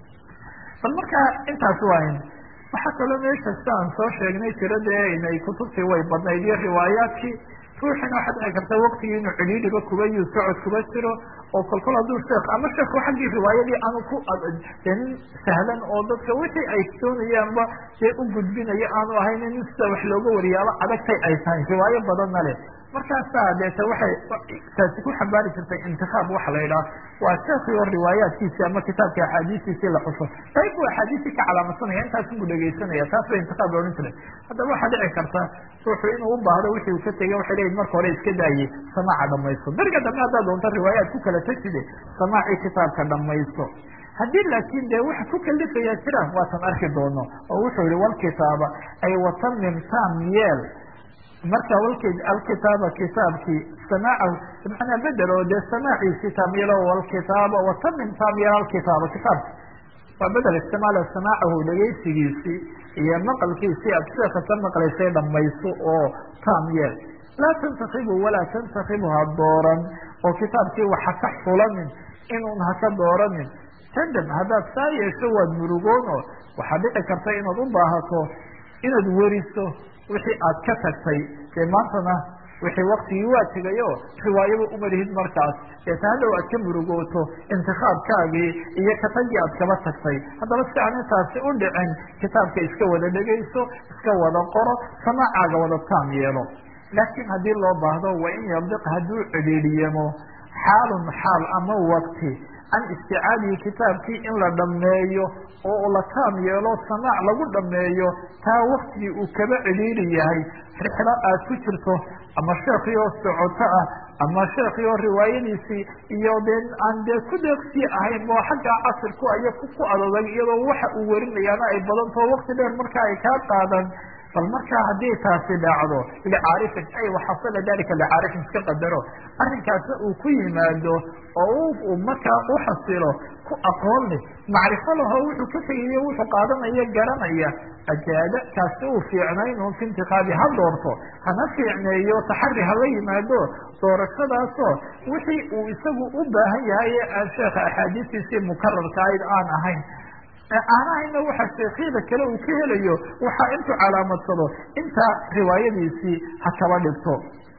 bal markaa intaas waayn waxaa kaloo meesha sida aan soo sheegnay tiro dee inay kutubtii way badnayd iyo riwaayaadkii ruuxina waxaa dhici karta waktigii inuu cidhiidhiba kuba iyo socod kuba jiro oo kolkol hadduu sheekh ama sheekhu xaggii riwaayadii aanu ku nin sahlan oo dadka wixii ay doonayaanba dee u gudbinayo aanu ahayn in sida wax looga wariyaaba adagtay ay tahay riwaayo badanna leh markaasaa deeta waxay taasi ku xambaari jirtay intikaab waxa la yidhaha waa sheekii oo riwaayaadkiisi ama kitaabka axaadiistiisii la xuso qayb buu axaadiistii ka calaamadsanaya intaasun buu dhegaysanaya taas bay intikaab la odhan jiray haddaba waxaa dhici karta ruuxu inuu u baahdo wixii uu ka tegay waxay leeyihin marka hore iska daayey samaaca dhamaysto beriga dambe haddaad doonto riwaayaad ku kala tagtide samaacii kitaabka dhamaysto haddii laakin dee waxa ku kalifayaa jiraan waatan arki doono oo wuxuu yihi walkitaaba ay watamim tam yeel marka alkitaaba kitaabkii samaacahu manaa bedel oo dee samaaciisi taamyelo walkitaaba watamim taamyelo alkitaaba kitaabka waa bedel istimaala samaacahu dhegaysigiisii iyo maqalkiisii aad sheeka ka maqlaysay dhamayso oo taamyeel laa tantakibu walaa tantakibu ha dooran oo kitaabkii waxa ka xulanin inuun haka dooranin tandam haddaad saa yeesho waad murugoono waxaa dhici karta inaad u baahato inaad weriso wixii aad ka tagtay dee maantana wixii waktigii waa tegayo riwaayaba umalihid markaas deeta hadhow aad ka murugooto intikaabkaagii iyo katagii aad kaba tagtay haddaba si aan intaasi u dhicin kitaabka iska wada dhegayso iska wada qoro samaacaaga wada taam yeelo laakiin haddii loo baahdo wa in yadiq hadduu cidhiidhiyamo xaalun xaal ama wakti can isticaadihi kitaabkii in la dhameeyo oo la taam yeelo samaac lagu dhameeyo taa waktigii uu kaba cidhiidhi yahay rixlo aad ku jirto ama sheekii oo socoto ah ama sheekii oo riwaayadiisii iyo dee aan dee ku deeqsii ahayn oo xagga casirku iyo ku adodag iyadoo waxa uu warinayaana ay badantao wakti dheer marka ay kaa qaadan bal markaa haddii taasi dhacdo licaarifin ay waxasala dalika licaarifin iska qadaro arrinkaasna uu ku yimaado oo uu markaa u xasilo ku aqoon leh macrifo laho wuxuu ka tegayo wuxuu qaadanaya garanaya ajaada kaasi uu fiicnayn un fi intiqaabi ha doorto hana fiicneeyo taxari hala yimaado doorashadaasoo wixii uu isagu u baahan yahay ee aan sheekha axaadiistiisii mukararka ayd aan ahayn aanahayna waxa sheekhyada kale uu ka helayo waxaa intuu calaamadsado intaa riwaayadiisii ha kaba dhigto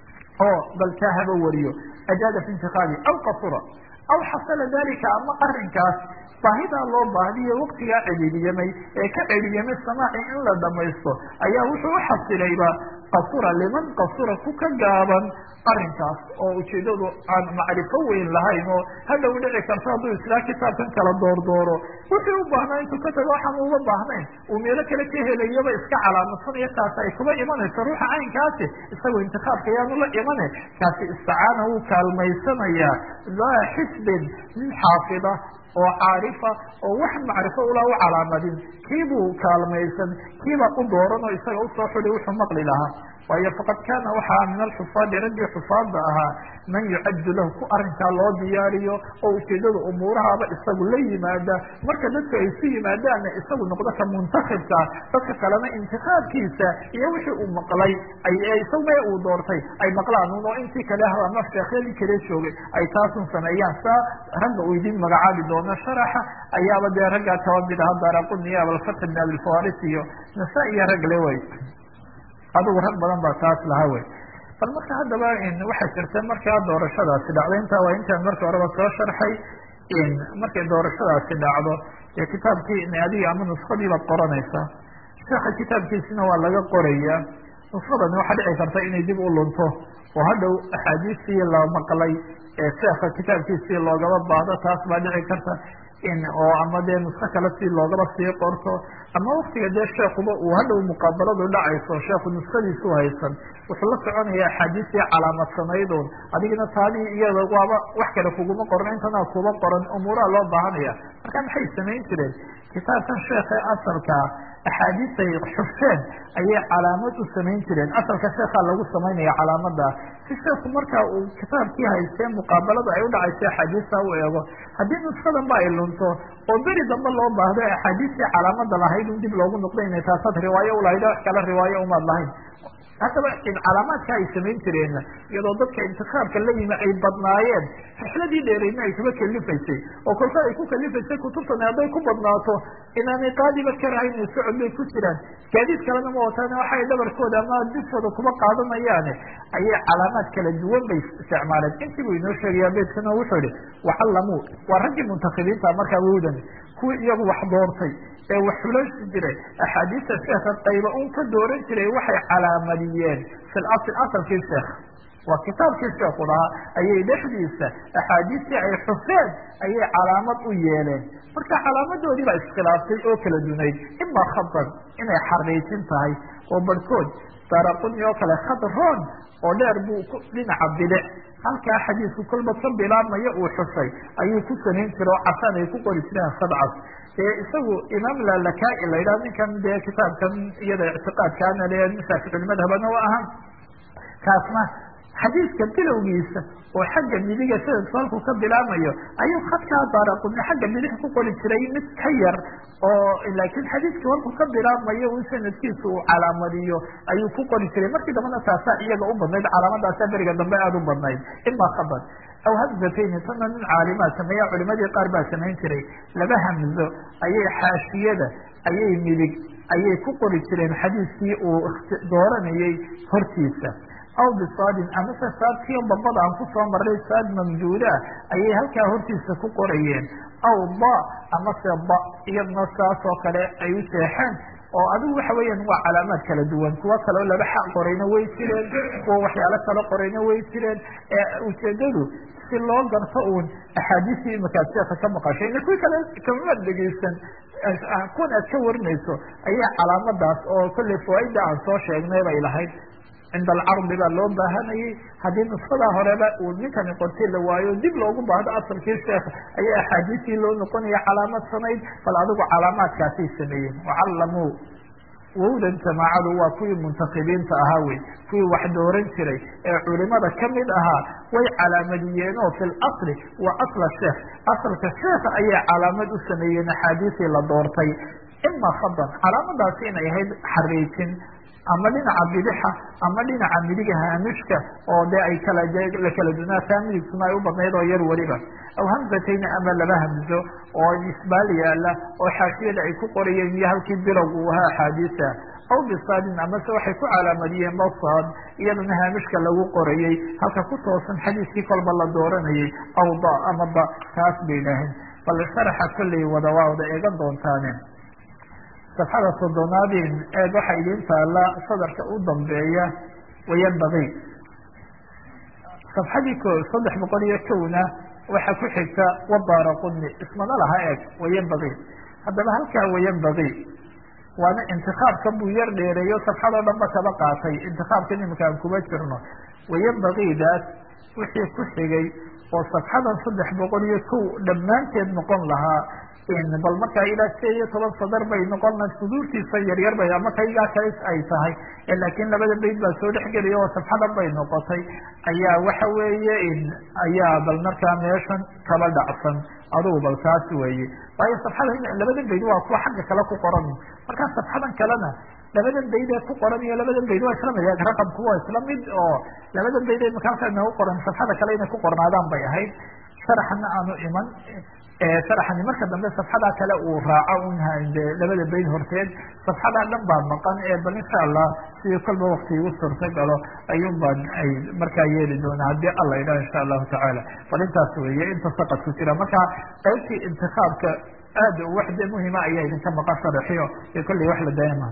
oo bal kaa haba wariyo ajaada fi intiqaabi aw qasura aw xasala dalika ama arinkaas baahidaa loo baahdiyo waktigaa cidhiidiyamay ee ka cidhiyamay samaaci in la dhamaysto ayaa wuxuu u xasilayba qasura liman qasura ku ka gaaban arinkaas oo ujeedadu aan macrifo weyn lahayn oo hadhow dhici karto hadduu islaa kitaabkan kala doordooro wuxuu u baahnaa intuu ka tago waxaan uga baahnayn uu meelo kale ka helayaba iska calaamadsanaya taas ay kuba imanayso ruuxa caynkaasi isagoo intikaabka yaanu la imane kaasi isticaana wuu kaalmaysanayaa laa xisbin nin xaafida oo caarifa oo wax macrifo ulaa u calaamadin kiibuu kaalmaysan kiibaa u dooran oo isaga usoo xudi wuxuu maqli lahaa waayo faqad kaana waxaa min alxufaadi raggii xufaada ahaa man yucaddu lahu ku arrinkaa loo diyaariyo oo ujeedada umuurahaaba isagu la yimaada marka dadka ay su yimaadaanna isagu noqdo ka muntakibka dadka kalena intikaabkiisa iyo wixii uu maqlay isagu mee uu doortay ay maqlaan un oo intii kale ama sheekhyadii kale joogay ay taasun sameeyaan saa ragga uu idin magacaabi doono sharaxa ayaaba dee raggaa kaba mid aha daraquni abalfatx ibn abilfaris iyo nasa iyo rag le way adigu rag badan baa taas laha wey bal marka haddaba waxay jirta markaa doorashadaasi dhacdo intaa waa intaan marka horeba soo sharxay markay doorashadaasi dhacdo ee kitaabkii adiga ama nuskadii baad qoranaysaa sheekha kitaabkiisina waa laga qoraya nuskadani waxaa dhici karta inay dib u lunto oo hadhow axaadiistii la maqlay ee sheekha kitaabkiisii loogaba baahdo taas baa dhici karta oo ama dee nusko kale si loogaba sii qorto ama waktiga dee sheekuba uu hadhow muqaabaladu dhacayso sheeku nuskadiisu haysan wuxuu la soconaya axaadiistii calaamadsanaydoon adigina taadii iyada waaba wax kale kuguma qoran intanaa kuba qoran umuuraha loo baahanaya marka maxay samayn jireen kitaabkan sheekhe asalkaa axaadiistay xufeen ayay calaamad u samayn jireen asalka sheekaa lagu samaynaya calaamada si sheeku markaa uu kitaabkii haystee muqaabalada ay udhacaysa axaadiista u eego haddii nuskadan ba ay lunto oo beri dambe loo baahdo axaadiistii calaamada lahayd un dib loogu noqdo inay taasaad riwaayo ulahayd wax kale riwaayo umaad lahayn haddaba calaamaadka ay samayn jireen iyadoo dadka intikaabka la yimi ay badnaayeen rixladii dheereydna ay kuba kalifaysay oo kolka ay ku kalifaysay kutubtani hadday ku badnaato inaanay qaadiba ka rahayna socod bay ku jiraan gaadiid kalena ma wataan waxa ay dhabarkooda ama diskooda kuba qaadanayaane ayay calaamaad kala duwan bay isticmaaleen intii buu inoo sheegaya beydkana wuxuu ihi wacalamuu waa raggii muntakibiinta markaa wowdan kuwii iyagu wax doortay ee wax xulaysi jiray axaadiista sheekha qayba un ka dooran jiray waxay calaamadiyeen fi lasl asalkii sheekh waa kitaabkii sheekhu lahaa ayay dhexdiisa axaadiistii ay xufeen ayay calaamad u yeeleen marka calaamadoodii baa iskhilaaftay oo kala dunayd ima khadan inay xariijin tahay oo barhkood daraquni oo kale khadroon oo dheer buu dhinaca bidix halkaa xadiisku kolba ka bilaabmaya uu xusay ayuu ku samayn jira oo casaan ay ku qori jireen khadcas isagu imaam lalakaai la yidhaha ninkan dee kitaabkan iyada ictiqaadkaana le shaaficilmadhabana u ahaan kaasna xadiiska bilowgiisa oo xagga midiga sanadku halkuu ka bilaabmayo ayuu khadkaa daaraquni xagga bidix ku qori jiray mid ka yar oo laakiin xadiiskii halkuu ka bilaabmayo un sanadkiisa uu calaamadiyo ayuu ku qori jiray markii dambana taasaa iyaga u badnayd calaamadaasa beriga dambe aada u badnayd ima khabar aw hamzatayni tana nin caalimaad sameeya culimadii qaar baa samayn jiray laba hamzo ayay xaashiyada ayay midig ayay ku qori jireen xadiiskii uu dooranayay hortiisa aw bisaadin amase saadkii babada aan kusoo maray saad mamduuda ayay halkaa hortiisa ku qorayeen aw ba amase ba iyadna saas oo kale ay u jeexeen oo adigu waxa weeyaan waa calaamaad kala duwan kuwa kaleo laba xaq qorayna way jireen kuwa waxyaalo kale qorayna way jireen ujeedadu si loo garto uun axaadiistii imakaad sheeka ka maqashay ina kuwii kale kamamaad dhegeysan kuwan aad ka warinayso ayaa calaamadaas oo kolley fawaaida aan soo sheegnay bay lahayd cinda alcardi baa loo baahanayay haddii nuskadaa horeba uu ninkani qortay la waayo dib loogu baahdo asalkii sheekha ayaa axaadiistii loo noqonaya calaamad sanayd bal adigu calaamaadkaasay sameeyeen wacalamuu wowdan jamaacadu waa kuwii muntakibiinta ahaa wey kuwii wax dooran jiray ee culimada kamid ahaa way calaamadiyeen oo fi lasli waa asla sheekh asalka sheekha ayay calaamad u sameeyeen axaadiisii la doortay ima khadan calaamadaasi inay ahayd xariijin ama dhinaca bidixa ama dhinaca midiga haamishka oo dee ay la kala dunaataa midigtuna ay u badnayd oo yar weliba aw hamzatayni ama laba hamzo oo isbaal yaala oo xaashiyada ay ku qorayeen iyo halkii bilowg uu ahaa axaadiisa aw bisaadin amase waxay ku calaamadiyeen basaad iyadana haamishka lagu qorayey halka ku toosan xadiiskii kolba la dooranayay aw da ama da taas bay idhaaheen bal sharaxa kolley wada waa wada eegan doontaane safxada soddonaadin eeg waxaa idin taala sadarka u dambeeya wayanbagii safxadii 300 waxaa ku xigta wadaaraquni ismana laha eeg wayanbagii haddaba halkaa wayanbagii waana intikaabkan buu yar dheereeyo safxadoo dhan ba kaba qaatay intikaabkan imika aan kuma jirno wayanbagiidaas wixii ku xigay oo safxadan 301 dhammaanteed noqon lahaa bal markaa ilaa 16 sadar bay noqona suduurtiisa yaryar bay ama kaygaa kale ay tahay laakiin labada bayd baa soo dhexgelaya oo safxadan bay noqotay ayaa waxa weeye ayaa bal markaa meeshan kaba dhacsan adugu bal taas weeye waayo safxada labada bayd waa kuwa xagga kale ku qoran markaa safxadan kalena labadan bayd ee ku qoran iyo labadan bayd waa isla mid raqamku waa isla mid oo labadan bayd ee markaa nagu qoran safxada kale inay ku qornaadaan bay ahayd sharaxna aanu iman sharaxani marka dambe safxada kale uu raaco un labada bayd horteed safxada dhan baa maqan bal insha allah sidii kolba wakti igu suurta galo ayuun baan ay markaa yeeli doonaa haddii alla idhaha insha allahu tacaala bal intaas weeye inta saqad ku jira marka qaybtii intikaabka aad waxde muhima ayaa idinka maqan sharaxiyo ee kolley wax la daayama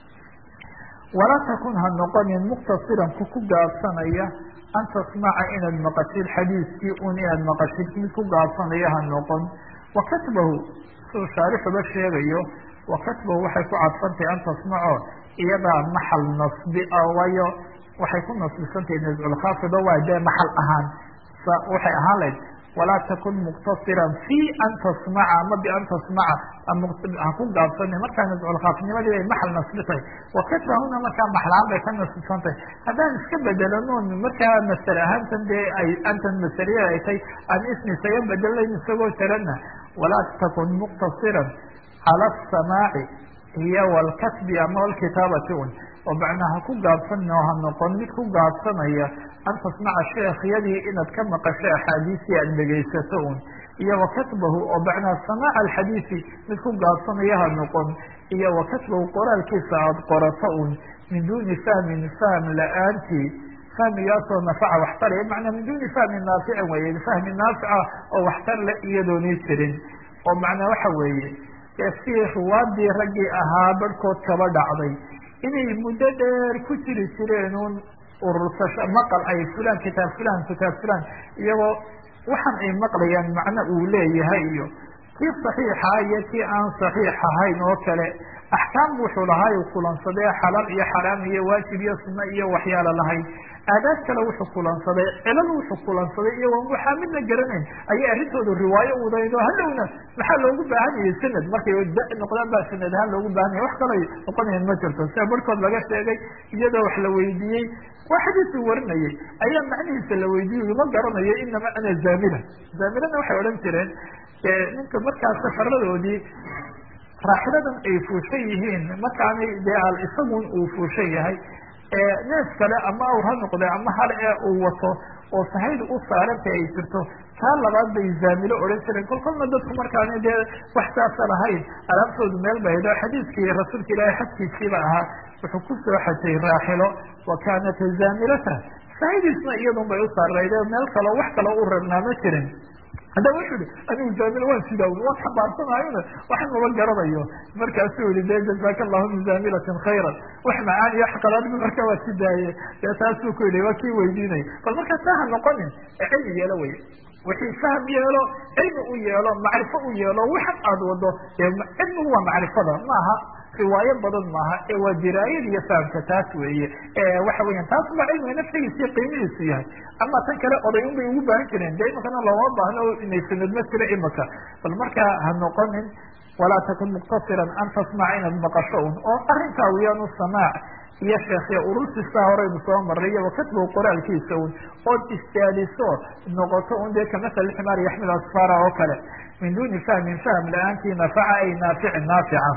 walaa takun ha noqonin muqtasiran ku gaabsanaya an tasmaca inaad maqashid xadiiskii un inaad maqashid mid ku gaabsanaya ha noqon wakatbahu siduu shaarixuba sheegayo wakatbahu waxay ku cadfantahay an tasmaco iyadaa maxal nasbi waayo waxay ku nasbisantahay nasculkhaafida waa dee maxal ahaan waxay ahaan lahayd walaa takun muqtasiran fi an tasmaca ama bian tasmaca ha ku gaabsana markaa nasculkhaafnimadii bay maxal nasbitahay wakatbahuna markaa maxlaan bay ka nasbisantahay haddaan iska bedelanoon markaa masale ahaantan dee ay antan masaliya ay tay aan ismi isaga bedelayn isagoo jarana walaa takun muqtasiran cala asamaaci iyo walkatbi ama walkitaabati un oo macnaa ha ku gaabsan oo ha noqon mid ku gaabsanaya an tasmaca sheekhyadii inaad ka maqasho axaadiisii aad dhegaysato un iyo wakatbahu oo macnaa samaaca alxadiisi mid ku gaabsanaya ha noqon iyo wakatbahu qoraalkiisa aada qorato un min duuni fahmin fahm la-aantii fahmigaasoo nafaca waxtaraya macnaa min duuni fahmin naaficin weye fahmi naafica oo waxtar le iyadoonii jirin oo macnaa waxa weeye si ruwaadii raggii ahaa barhkood kaba dhacday inay muddo dheer ku jiri jireen un urursasho maqal ay fulan kitaab fulan iyagoo waxaan ay maqlayaan macno uu leeyahay iyo kii saxiixa iyo kii aan saxiix ahayn oo kale axkaam wuxuu lahaa u kulansadee xalaal iyo xaraam iyo waajib iyo sunno iyo waxyaalo lahayd aadaad kale wuxuu kulansaday cilal wuxuu kulansaday iyagoon waxaa midna garanayn ayay arrintoodu riwaayo udaydo hadhowna maxaa loogu baahanyayay sanad markay noqdaan baa sanad ahaan loogu baahanya wax kalay noqonayan ma jirto sida barhkood laga sheegay iyadoo wax la weydiiyey waa xadiisuu warinayay ayaa macnihiisa la weydiiyey ma garanayo inama ana zaamilana waxay odhan jireen ninka markaas safaradoodii raaxiladan ay fuushan yihiin markaanay dee isagun uu fuushan yahay neef kale ama awr ha noqde ama hal uu wato oo sahayl u saaranta ay jirto taa labaad bay zaamilo odhan jireen kolkolna dadku markaani dee wax saasa lahayn alaabtoodu meel ba hedo xadiiskii rasuulka ilaahay xadkiisiiba ahaa wuxuu ku soo xajay raaxilo wa kaanat zaamilata sahaydiisna iyadun bay u saarayde meel kaleo wax kaloo u rabnaa ma jirin hadda wuxuu ihi anigu zaamilo waan sidawn waan xambaarsanayona waxan maba garanayo markaasuu yihi de jazaka allahu min zaamilatin khayran wax macaan iyo xaqalaadbi marka waa si daaye dee taasuu ku yihi waa kii weydiinay bal markaa taa ha noqonin cilmi yeelo wey wixii fahm yeelo cilmi u yeelo macrifo u yeelo waxan aada wado cilmigu waa macrifada maaha riwaayo badan maaha waa diraayad iyo fahamka taas weeye waxa weyan taas baa cilmiga naftigiisa iyo qiimihiisu yahay ama tan kale oday un bay ugu baahan jireen de imakana looma baahno inay sanad ma jiro imaka bal markaa ha noqonin walaa takun muqtasiran an tasmaca inaad maqasho un oo arrinkaa wiyaanu samaac iyo sheekhiya urursisaa horeynu soo maray iyo wakatbow qoraalkiisa un ood istaadiso noqoto un dee kamasal ximaar yaxmil asfara oo kale min duuni fahmin fahm la-aantii nafaca ay naaficin naafica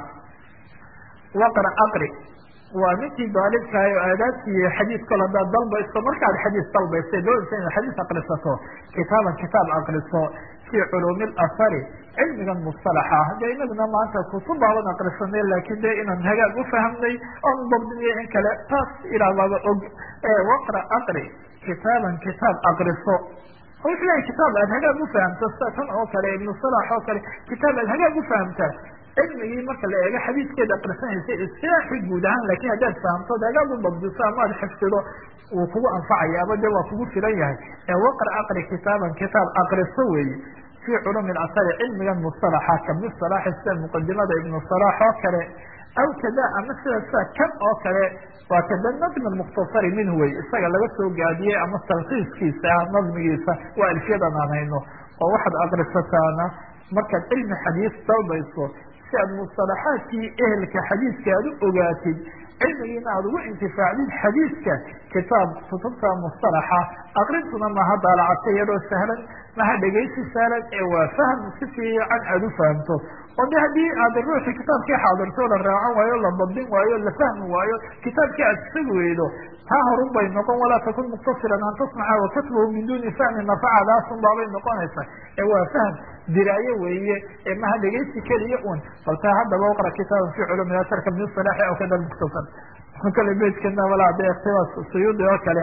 waqra aqri waa ninkii daalibkahay oo aadaabtii xadiis kol hadaad dalbayso markaad xadiis dalbaysa doonaysa inaad xadiis akrisato kitaab akriso fii culuumi lasari cilmigan mustalaxa dee inaguna maanta kutub baaban akrisanay laakin de inaan hagaag ufahamnay oon dabdiniyo in kale taas ilaababa og waqra aqri kitaab akriso wuxuu lehay kitaab aad hagaag ufahamta sida tan oo kale ibnu salax oo kale kitaab aad hagaag ufahamta cilmigii marka la eego xadiiskeeda akrisanaysa isilaaxi guud ahaan lakin haddaad fahamto hagaag u dabdiso ama ad xifdido wuu kugu anfacaya ama de waa kugu filan yahay waqra aqri kitaab akriso weeye في علوم الأثر علمiga مصطلحa kamid صلاح sida مqadimada iبن صلاح oo kale aw kada ama sida kan oo kale waa kada نظم المختصر minhu wey isaga laga soo gaabiyey ama talkiiskiisa nadmigiisa waa alfiyadan aan hayno oo waxaad aqrisataana markaad cilmi xadiis dalbayso si aad مصطلحaadkii ehelka xadiiska aad u ogaatid cilmigiina aad ugu intifaacdid xadiiska kitaab kutubta مصطلحa aqrintuna maha daalacata iyadoo sahlan maha dhegaysi sahlan ee waa fahm si fiican aad u fahamto oo de haddii aad ruuxii kitaabkii xaadirto la raacan waayo la dabdin waayo la fahmi waayo kitaabkii aad isag weydo taa horun bay noqon walaa takun muqtasiran an tasmaca wakatbahu min duni fahmi nafacadaasun baabay noqonaysa ee waa fahm diraaye weeye ee maha dhegaysi keliya un balta haddaba uqra kitaaban fi culumi asarka min salaaxi aw kada muktasar kale beydkana walaa de ikhtibaas suyuudi oo kale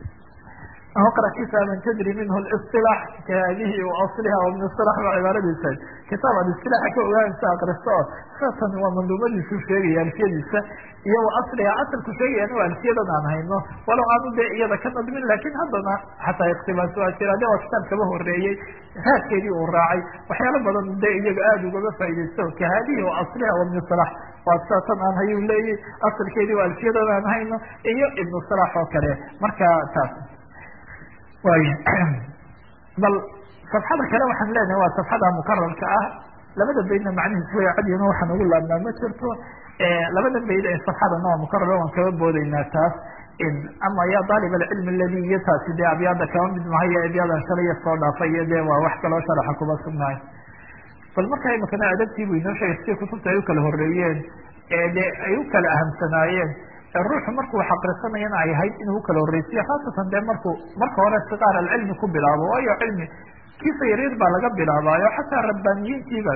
اقرأ كتابا تدري منه الاصطلاح كهذه واصلها ومن الصلاح وعبارadiisa kitaab aad اصطلاح ka ogaanaysa aqriso saasan waa manduumadiisu sheegaya alfiyadiisa iyo asliga asalku sheegayana waa alfiyadan aan hayno walow aanu de iyada ka nadmin lakin haddana xataa ikhtibaas waa jira de waa kitaab kaba horeeyey raadkeedii uu raacay waxyaalo badan de iyaga aada ugaba faa'idaysto kahadihi waasliha wabn صلاح waa saasan aan hayu leeyay asalkeedii waa alfiyadan aan hayno iyo ibn صلاح oo kale marka taas way bal safxada kale waxaan leenahay waa safxada mukararka ah labada baydna macnihiis way cadiyana waxaan ugu laabnaa ma jirto labada bayd ee safxadana waa mukarar waan kaga boodaynaa taas ama ya daalib alcilm aladi iyo taasi dee abyaada kaba mid mahayo abyadan shalaya soo dhaafay iyo de waa wax kaloo sharaxa kuba sugnaay bal marka imakana adabtii bu inoo sheegay sidii kutubta ay u kala horeeyeen de ay u kala ahamsanaayeen ruuxu markuu xaqrisanayana ay ahayd inuu ukala horeysiyo khaasatan dee marka hore siqaar alcilmi ku bilaabo waayo cilmi kiisa yaryar baa laga bilaabaayo xataa rabbaaniyiintiiba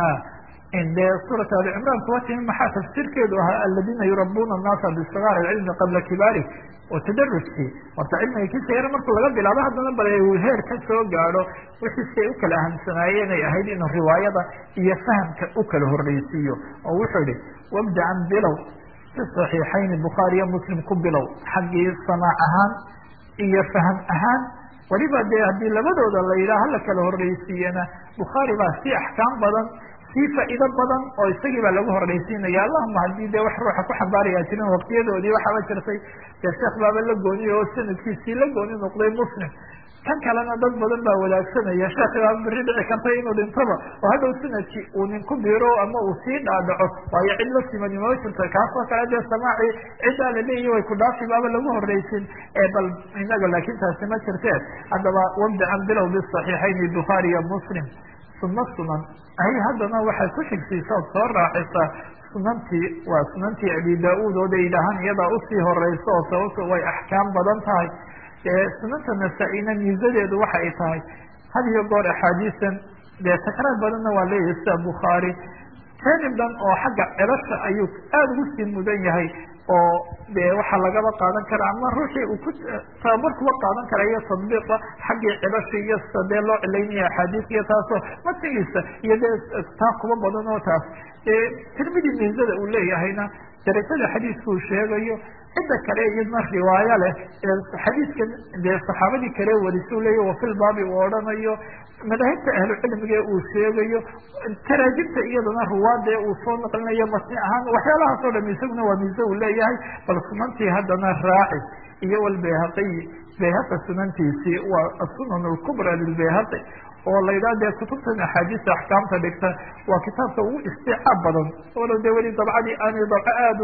de suurat ali cimraan kuwa timi maxaa tafsiirkeedu ahaa aladina yurabuna annaasa bisigaar alcilmi qabla kibaari oo tadarujkii horta cilmiga kiisa yar markuu laga bilaabo haddana bal heer ka soo gaadho wixiisi ay ukala ahamsanaayeen ay ahayd inuu riwaayada iyo fahamka ukala horeysiiyo oo wuxuu ihi wabdacan bilow صaxiixayn bukhaariyo muslim ku bilow xaggii samaac ahaan iyo fahm ahaan weliba dee haddii labadooda la yidhaha hala kala horeysiiyana bukhaari baa si axkaam badan sii faa'iido badan oo isagii baa lagu horeysiinaya allahuma haddii dee wax ruuxa ku xambaaraya jirin waqtiyadoodii waxaaba jirtay dee sheekh baaba la gooniy oo sanadkiisii la gooni noqday muslim kan kalena dad badan baa wadaagsanaya sheekhigaa beri dhici karta inuu dhintaba oo hadhow sanadkii uu nin ku biiro ama uu sii dhaadhaco waayo cid la simani mama jirto kaasoo kale dee samaaci ciddaa laleeyahi way ku dhaafi baaba lagu horeysin bal inaga laakin taasi ma jirtee haddaba wabdacan bilow bisaxiixayni bukhaari iyo muslim suna sunan ay haddana waxay ku xigsiisa ood soo raacisaa sunantii waa sunantii abi da-uud oo de yidhaahaan iyadaa usii horeyso oo sababto way axkaam badan tahay sunanta nasaa-ina miisadeedu waxa ay tahay had iyo goor axaadiisan dee takraar badanna waa leeyahay sida bukhaari janib dhan oo xagga celasha ayuu aada ugu sii mudan yahay oo de waxaa lagaba qaadan kara ama ruuxii uu ku tababar kuba qaadan kara iyo tadbiiqa xaggii celasha iyo sida dee loo cilaynaya axaadiis iyo taasoo matigiisa iyo dee taa kuba badan oo taas tirmidi miisada uu leeyahayna darajada xadiiska uu sheegayo cidda kale iyadna riwaayo leh xadiiskan dee saxaabadii kale warisu leeya wafilbaabi uu odhanayo madaahibta ahlucilmiga uu sheegayo taraajibta iyadana ruwaadee uu soo naqlinayo matni ahaan waxyaalahaas oo dham isaguna waa miise uu leeyahay bal sunantii haddana raaci iyo walbayhaqiyi bayhaqi sunantiisii waa asunan alkubra lilbayhaqi oo la yidhaha dee kutubtan axaadiista axkaamta dhigta waa kitaabka ugu isticaab badan walow dee weli dabcadii aanay dabco aada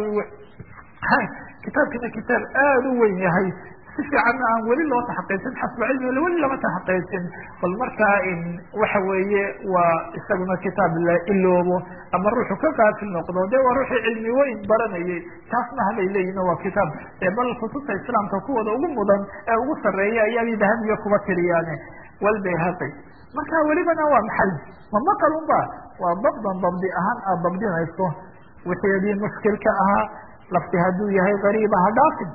kitaabkina kitaab aada u weyn yahay si fiicanna aan weli loo taxaqiijin xasba cilmi weli lama taxaqiijin bal markaa waxa weeye waa isaguna kitaab la iloobo ama ruuxu ka qaafil noqdo de waa ruuxii cilmi weyn baranayay taasna halay leeyihin waa kitaab bal kutubta islaamka kuwooda ugu mudan ee ugu sareeya ayaabay dahabiga kuba tiriyaane walbayhaqi marka welibana waa maxay ma maqal unba waa dabdan dabdi ahaan aad dabdinayso wixeedii mushkilka ahaa lafti hadduu yahay gariiba ha dhaafin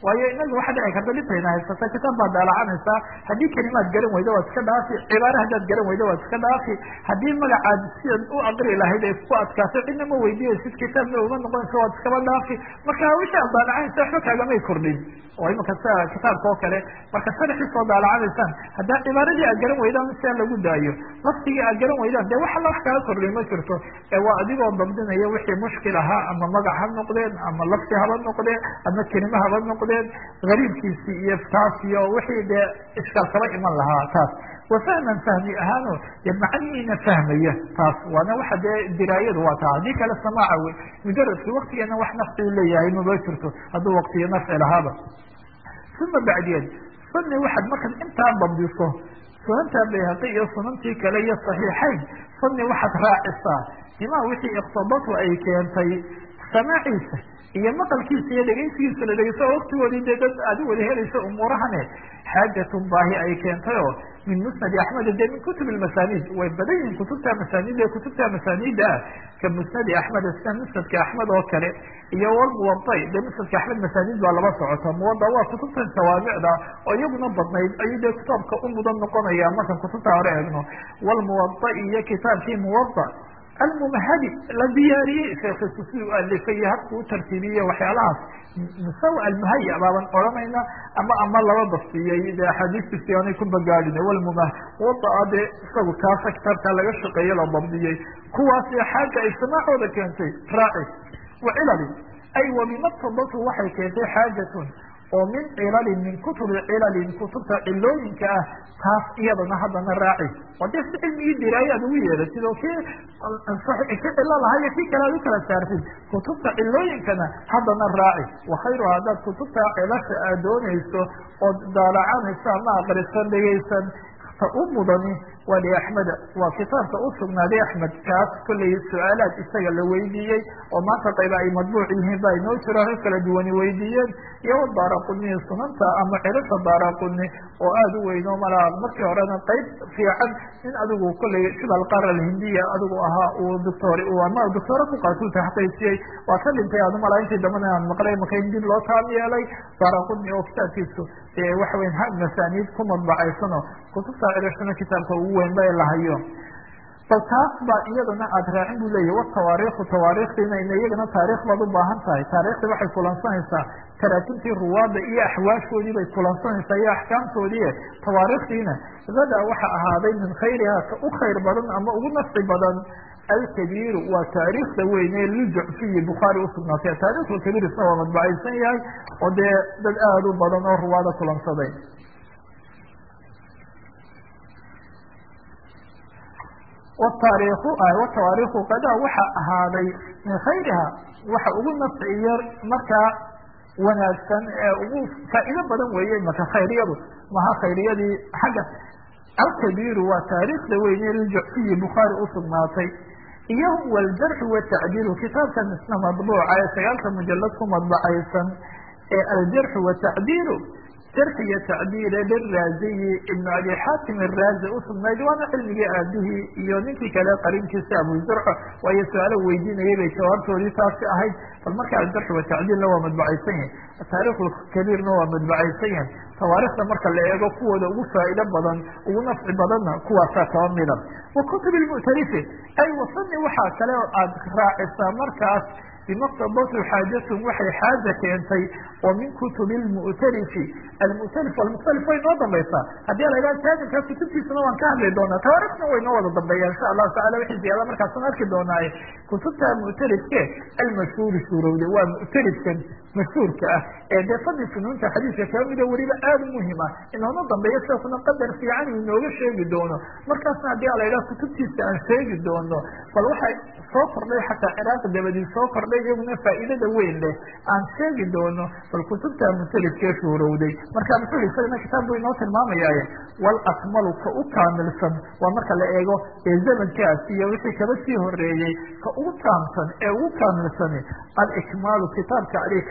waayo inaga waxa dhici karta dhintayna haysata kitaab baad daalacanaysaa haddii kelimaad garan weyda waad iska dhaafi cibaare haddaad garan weyda waad iska dhaafi haddii magacaad sidaad u aqri lahayd ay ku adkaato cidna ma weydiiyeysid kitaabna uma noqonaysa waad iskaba dhaafi marka wixii aad daalacanaysa waxba kaagamay kordhin oo imaka sida kitaabka oo kale marka sharxii soo daalacanaysaan haddaa cibaaradii aad garan weydaan sia lagu daayo laftigii aad garan weydaan dee wax alla wax kala kordhay ma jirto waa adigoo dabdinaya wixii mushkil ahaa ama magac ha noqdeen ama lafti haba noqdeen ama kelima haba noqdeen gariibkiisii iyo taas iyo wixii dee iskaal kaba iman lahaa taas wafahman fahmi ahaano dee macnihiina fahmaya taas waana waxa dee diraayadu waa taa haddii kale samaaca wey mujaradki waktigeena wax nafci leeyahay mama jirto hadduu waktiyo nafci lahaaba uma bacdiyeed sunni waxaad markaad intaa dabdiso sunanta bayhaqi iyo sunantii kale iyo saxiixayn sunni waxaad raacisaa imaa wixii iqtadatu ay keentay samaaciisa iyo maqalkiisa iyo dhegeysigiisa la dhegeyso oo waktigoodii dee dad aad u wada helayso umuurahane xaajatun baahi ay keentay oo min musnadi axmed dee min kutub masanid way badan yihiin kutubta masanida kutubta masanida ah ka musnadi axmed sida musnadka axmed oo kale iyo walmuwaday dee musnadka axmed masanid baa laba socota muwada waa kutubtan jawaamicda oo iyaguna badnayd ayuu dee kitaabka u mudan noqonaya markan kutubta hore eegno walmuwada iyo kitaabkii muwada almumahadi la diyaariyey sheekhiisu siduu u alifay habku u tartiibiyey waxyaalahaas musawa almuhaya baaban odhanayna ama laba bastiyey de axaadiistiisi aanay ku bagaadhin muwadaa dee isagu kaasa kitaabkaa laga shaqeeye la dabdiyey kuwaas xaaja ay samaacooda keentay raaci wa cilali ay wabimaqtadatu waxay keentay xaajatun oo min cilalin min kutubi cilalin kutubta cilooyinka ah taas iyadana haddana raaci waa dee si cilmigii diraayo aad ugu yeedatid oo kii ki cilo lahaa iyo kii kale aad u kala saartid kutubta cilooyinkana haddana raaci wakhayruha haddaad kutubta cilasha aad doonayso ood daalacanayso ama aqrisan dhegaysan u mudani waa liaxmeda waa kitaabka u sugnaaday axmed kaas kollay su-aalaad isaga la weydiiyey oo maanta qayba ay madbuuc yihiin ba inoo jiro rag kala duwani weydiiyeen iyo daaraquni sunanta ama cilasha daaraquni oo aada u weyno malaa markii horena qayb fiican in adigu kollay sida alqaar alhindiya adigu ahaa uu doctor ama doctoora ku qaatu taxqiijiyey waa ka dhintay adu malaa intii dambana aan maqlay marka in dib loo taam yeelay daaraquni oo kitaabkiisu waxa weya ha masaaniid ku madbacaysano kutubta cilashana kitaabka ugu weyn ba lahayo bal taas baa iyadana aada raacin buu leeyahy watawaariikhu tawaariikhdiina ina iyagana taarikh baad u baahan tahay taariikhdii waxay kulansanaysaa taraatintii ruwaada iyo axwaashoodii bay kulansanaysaa iyo axkaamtoodii tawaariikhdiina gada waxa ahaaday min khayriha ka u khayr badan ama ugu nafci badan alkabiiru waa taariikhda weyne lijucfiyi bukhaari usugnaatay taarikhulkabiir isna waa madbacaysan yahay oo dee dad aada u badan oo ruwaada kulansaday watawaariikhu qadaa waxa ahaaday min khayriha waxa ugu nafciyo markaa wanaagsan ee ugu faa'iido badan weeye maka khayriyadu maha khayriyadii xagga alkabiiru waa taariikhda weyne lijucfiyi bukhaari usugnaatay iyo waljarxu watacdiilu kitaabkan isna madbuuca ee 9 mujalad ku madbacaysan ee aljarxu watacdiilu jarxi iyo tacdiile liraaziyi ibnu abi xaatim iraazi usugnayd waana cilmigii aabihii iyo ninkii kale qarinkiisa abu zurco waayo su-aalo weydiinayay bay jawaabtoodii taasi ahayd bal marka aljarxi watacdiilna waa madbacaysan yahay taarikhulkabiirna waa madbacaysan yahay tawaarikhda marka la eego kuwooda ugu faa'iido badan ugu nafci badanna kuwaasaa kaba mida wa kutub lmu'talifi ay wasani waxaa kale oo aada raacisaa markaas bimaqtadatu xaajatun waxay xaaja keentay oo min kutubi lmu'talifi almu'talif walmukhtalif way noo dambaysaa haddii la idhaha taajirkaa kutubtiisana waan ka hadli doonaa tawaarikhna way noo wada dambeeya insha allahu tacala wixii ziyaada markaasan arki doonaaye kutubta mu'talifke almashhuuri suurowde waa mu'talifkan mashhuurka ah ee dee fadli funuunta xadiiska kaa mida weliba aada u muhima inoona dambeeya sidaasna qadar fiican uu inooga sheegi doono markaasna haddii la idhaha kutubtiisa aan sheegi doono bal waxay soo kordhay xataa ciraaq dabadii soo kordhay iyaguna faa'iidada weyn leh aan sheegi doono bal kutubta mutalifkee shuurowday marka muxuu isagana kitaab buu inoo tilmaamayaaye walasmalu ka u kaamilsan waa marka la eego ee zamankaas iyo wixii kaba sii horeeyey ka ugu taamsan ee ugu kaamilsani alikmaalu kitaabka alikmaal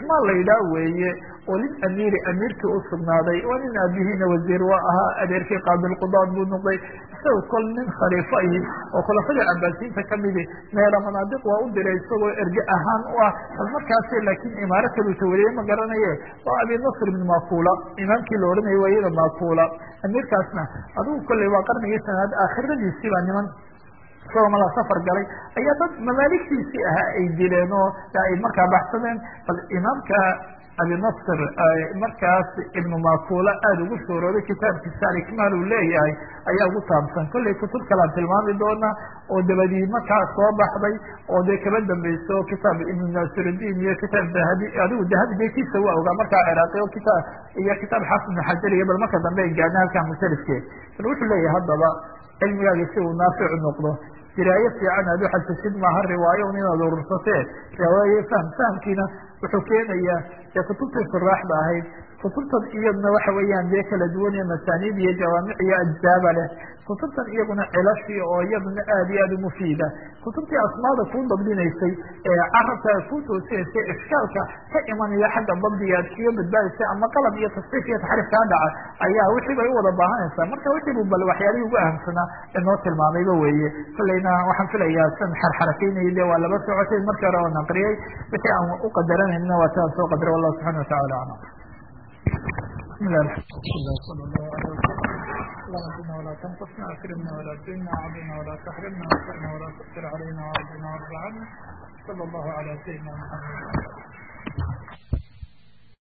ma la yidhaah weeye oo lilamiiri amiirkii u sugnaaday waa nin aabihiina wasiir waa ahaa, adeerkii qaadilqudaad buu noqday, isaga kol nin khaliifo ahi oo khulafadii cabaasiyiinta kamidi meela manaadiq waa u diray isagoo erge ahaan u ah, bal markaasi laakiin imaaro kaluu tawaliyey ma garanaye waa abi nasr ibn makula imaamkii la odhanayay waa iyada makula. amiirkaasna adigu kolley waa qarnigii sanaad aakhiradiisii baa niman isagoo mala safar galay ayaa dad mamaaligtiisii ahaa ay dileen oo ay markaa baxsadeen. bal imaamka abi nasr markaas ibnu makula aada ugu shoorooday kitaabkiisa alikmaal uu leeyahay ayaa ugu taabsan. kollay kutub kalaan tilmaami doona oo dabadii markaa soo baxday oo dee kaba dambeyso kitaab ibnu nasiruddin iyo kitaab dahabi, adigu dahabi bekiisa waa ogaa markaa ciraaqi oo kitaab iyo kitaab xaafid ibnu xajar iyo bal marka dambe ay gaadna halkaa musalifke. bal wuxuu leeyahay haddaba cilmigaagi si uu naaficu noqdo diraayo fiican aad uxasasid maaha riwaayo un inaad urursatee riwaaye fahamkiina wuxuu keenayaa dee kutubtii suraaxda ahayd, kutubtan iyadna waxa weeyaan dee kala duwan iyo masaaniid iyo jawaamic iyo ajzaaba leh, kutubtan iyaguna cilashi oo iyaduna aada iyo aada umufiida, kutubtii asmaada kuu dabdinaysay ee carabka kuu toosinaysay ishkaalka ka imanaya xagga dabdiga aad kaga badbaadaysay ama qalab iyo tasxiif iyo taxriif kaa dhaca ayaa wixii bay u wada baahanaysaa. marka wixii bu bal waxyaalihii ugu ahamsanaa inoo tilmaamayba weeye. kolleyna waxaan filayaa san xarxarakeynayay de waa laba socotay markii hore oo naqriyay wixii aan u qadaranayna waa taan soo qadray wallahu subxana watacala aclam. بسم الله الحمد لله صلى الله عليه وسلم. اللهم صل ولا تنقصنا اكرمنا ولا تهنا عظنا ولا تحرمنا وانصرنا ولا تؤثر علينا وارضنا وارض عنا. صلى الله على سيدنا محمد.